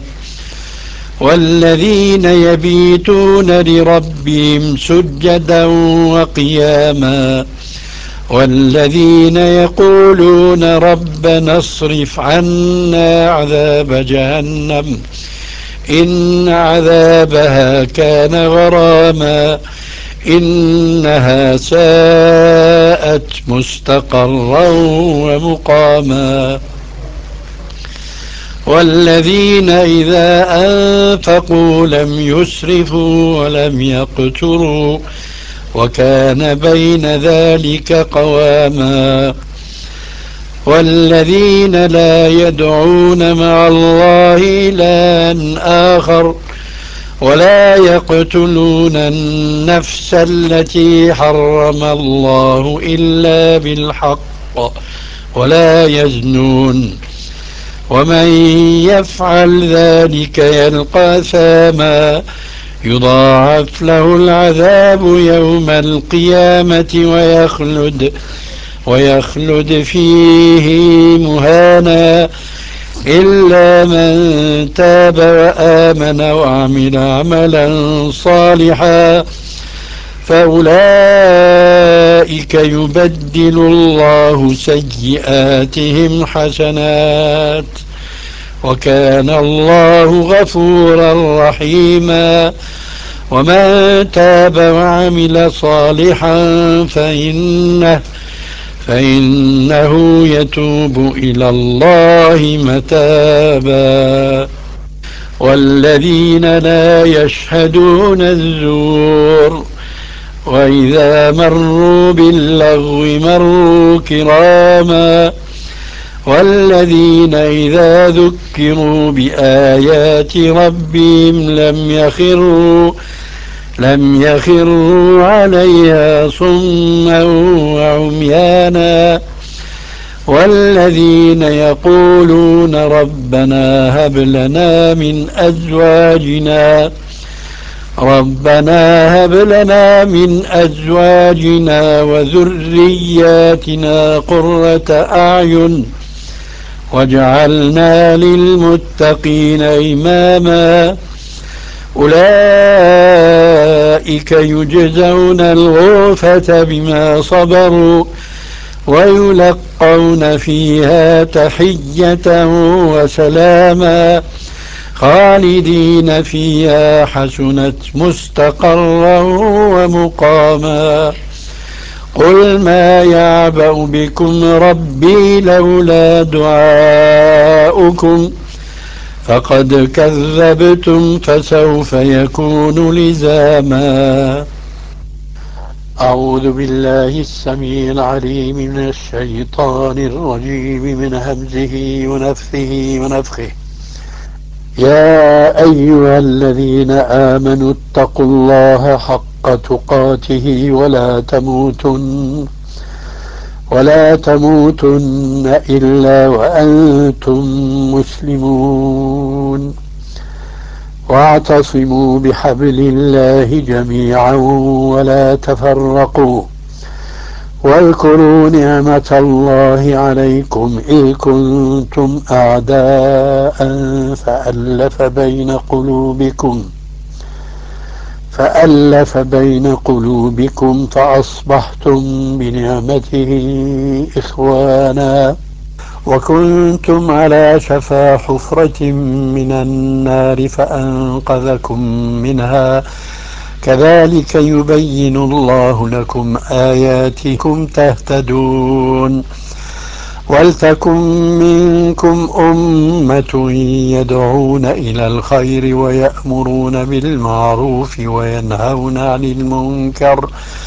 والذين يبيتون لربهم سجدا وقياما والذين يقولون ربنا اصرف عنا عذاب جهنم إن عذابها كان غراما إنها ساءت مستقرا ومقاما والذين إذا أنفقوا لم يسرفوا ولم يقتروا وكان بين ذلك قواما والذين لا يدعون مع الله إلها آخر ولا يقتلون النفس التي حرم الله إلا بالحق ولا يزنون ومن يفعل ذلك يلقى أثاما يضاعف له العذاب يوم القيامة ويخلد ويخلد فيه مهانا إلا من تاب وآمن وعمل عملا صالحا فأولئك يبدل الله سيئاتهم حسنات وكان الله غفورا رحيما ومن تاب وعمل صالحا فإنه فإنه يتوب إلى الله متابا والذين لا يشهدون الزور وإذا مروا باللغو مروا كراما والذين إذا ذكروا بآيات ربهم لم يخروا لم يخروا عليها صما وعميانا والذين يقولون ربنا هب لنا من أزواجنا ربنا هب لنا من أزواجنا وذرياتنا قرة أعين واجعلنا للمتقين إماما أولئك يجزون الغرفة بما صبروا ويلقون فيها تحية وسلاما خالدين فيها حسنت مستقرا ومقاما قل ما يعبأ بكم ربي لولا دعاؤكم فقد كذبتم فسوف يكون لزاما أعوذ بالله السميع العليم من الشيطان الرجيم من همزه ونفثه ونفخه يا أيها الذين آمنوا اتقوا الله حق تقاته ولا تموتن ولا تموتن إلا وأنتم مسلمون واعتصموا بحبل الله جميعا ولا تفرقوا واذكروا نعمة الله عليكم إذ كنتم أعداء فألف بين قلوبكم فألف بين قلوبكم فأصبحتم بنعمته إخوانا وكنتم على شفا حفرة من النار فأنقذكم منها كذلك يبين الله لكم آياتكم تهتدون ولتكن منكم أمة يدعون إلى الخير ويأمرون بالمعروف وينهون عن المنكر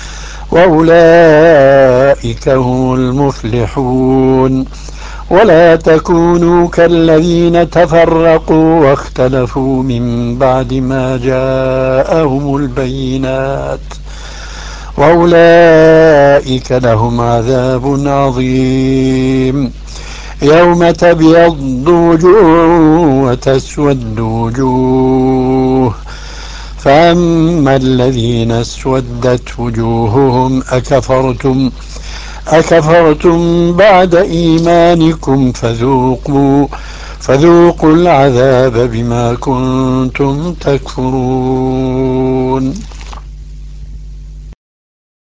وأولئك هم المفلحون ولا تكونوا كالذين تفرقوا واختلفوا من بعد ما جاءهم البينات وأولئك لهم عذاب عظيم يوم تبيض وجوه وتسود وجوه فأما الذين اسودت وجوههم أكفرتم أكفرتم بعد إيمانكم فذوقوا فذوقوا العذاب بما كنتم تكفرون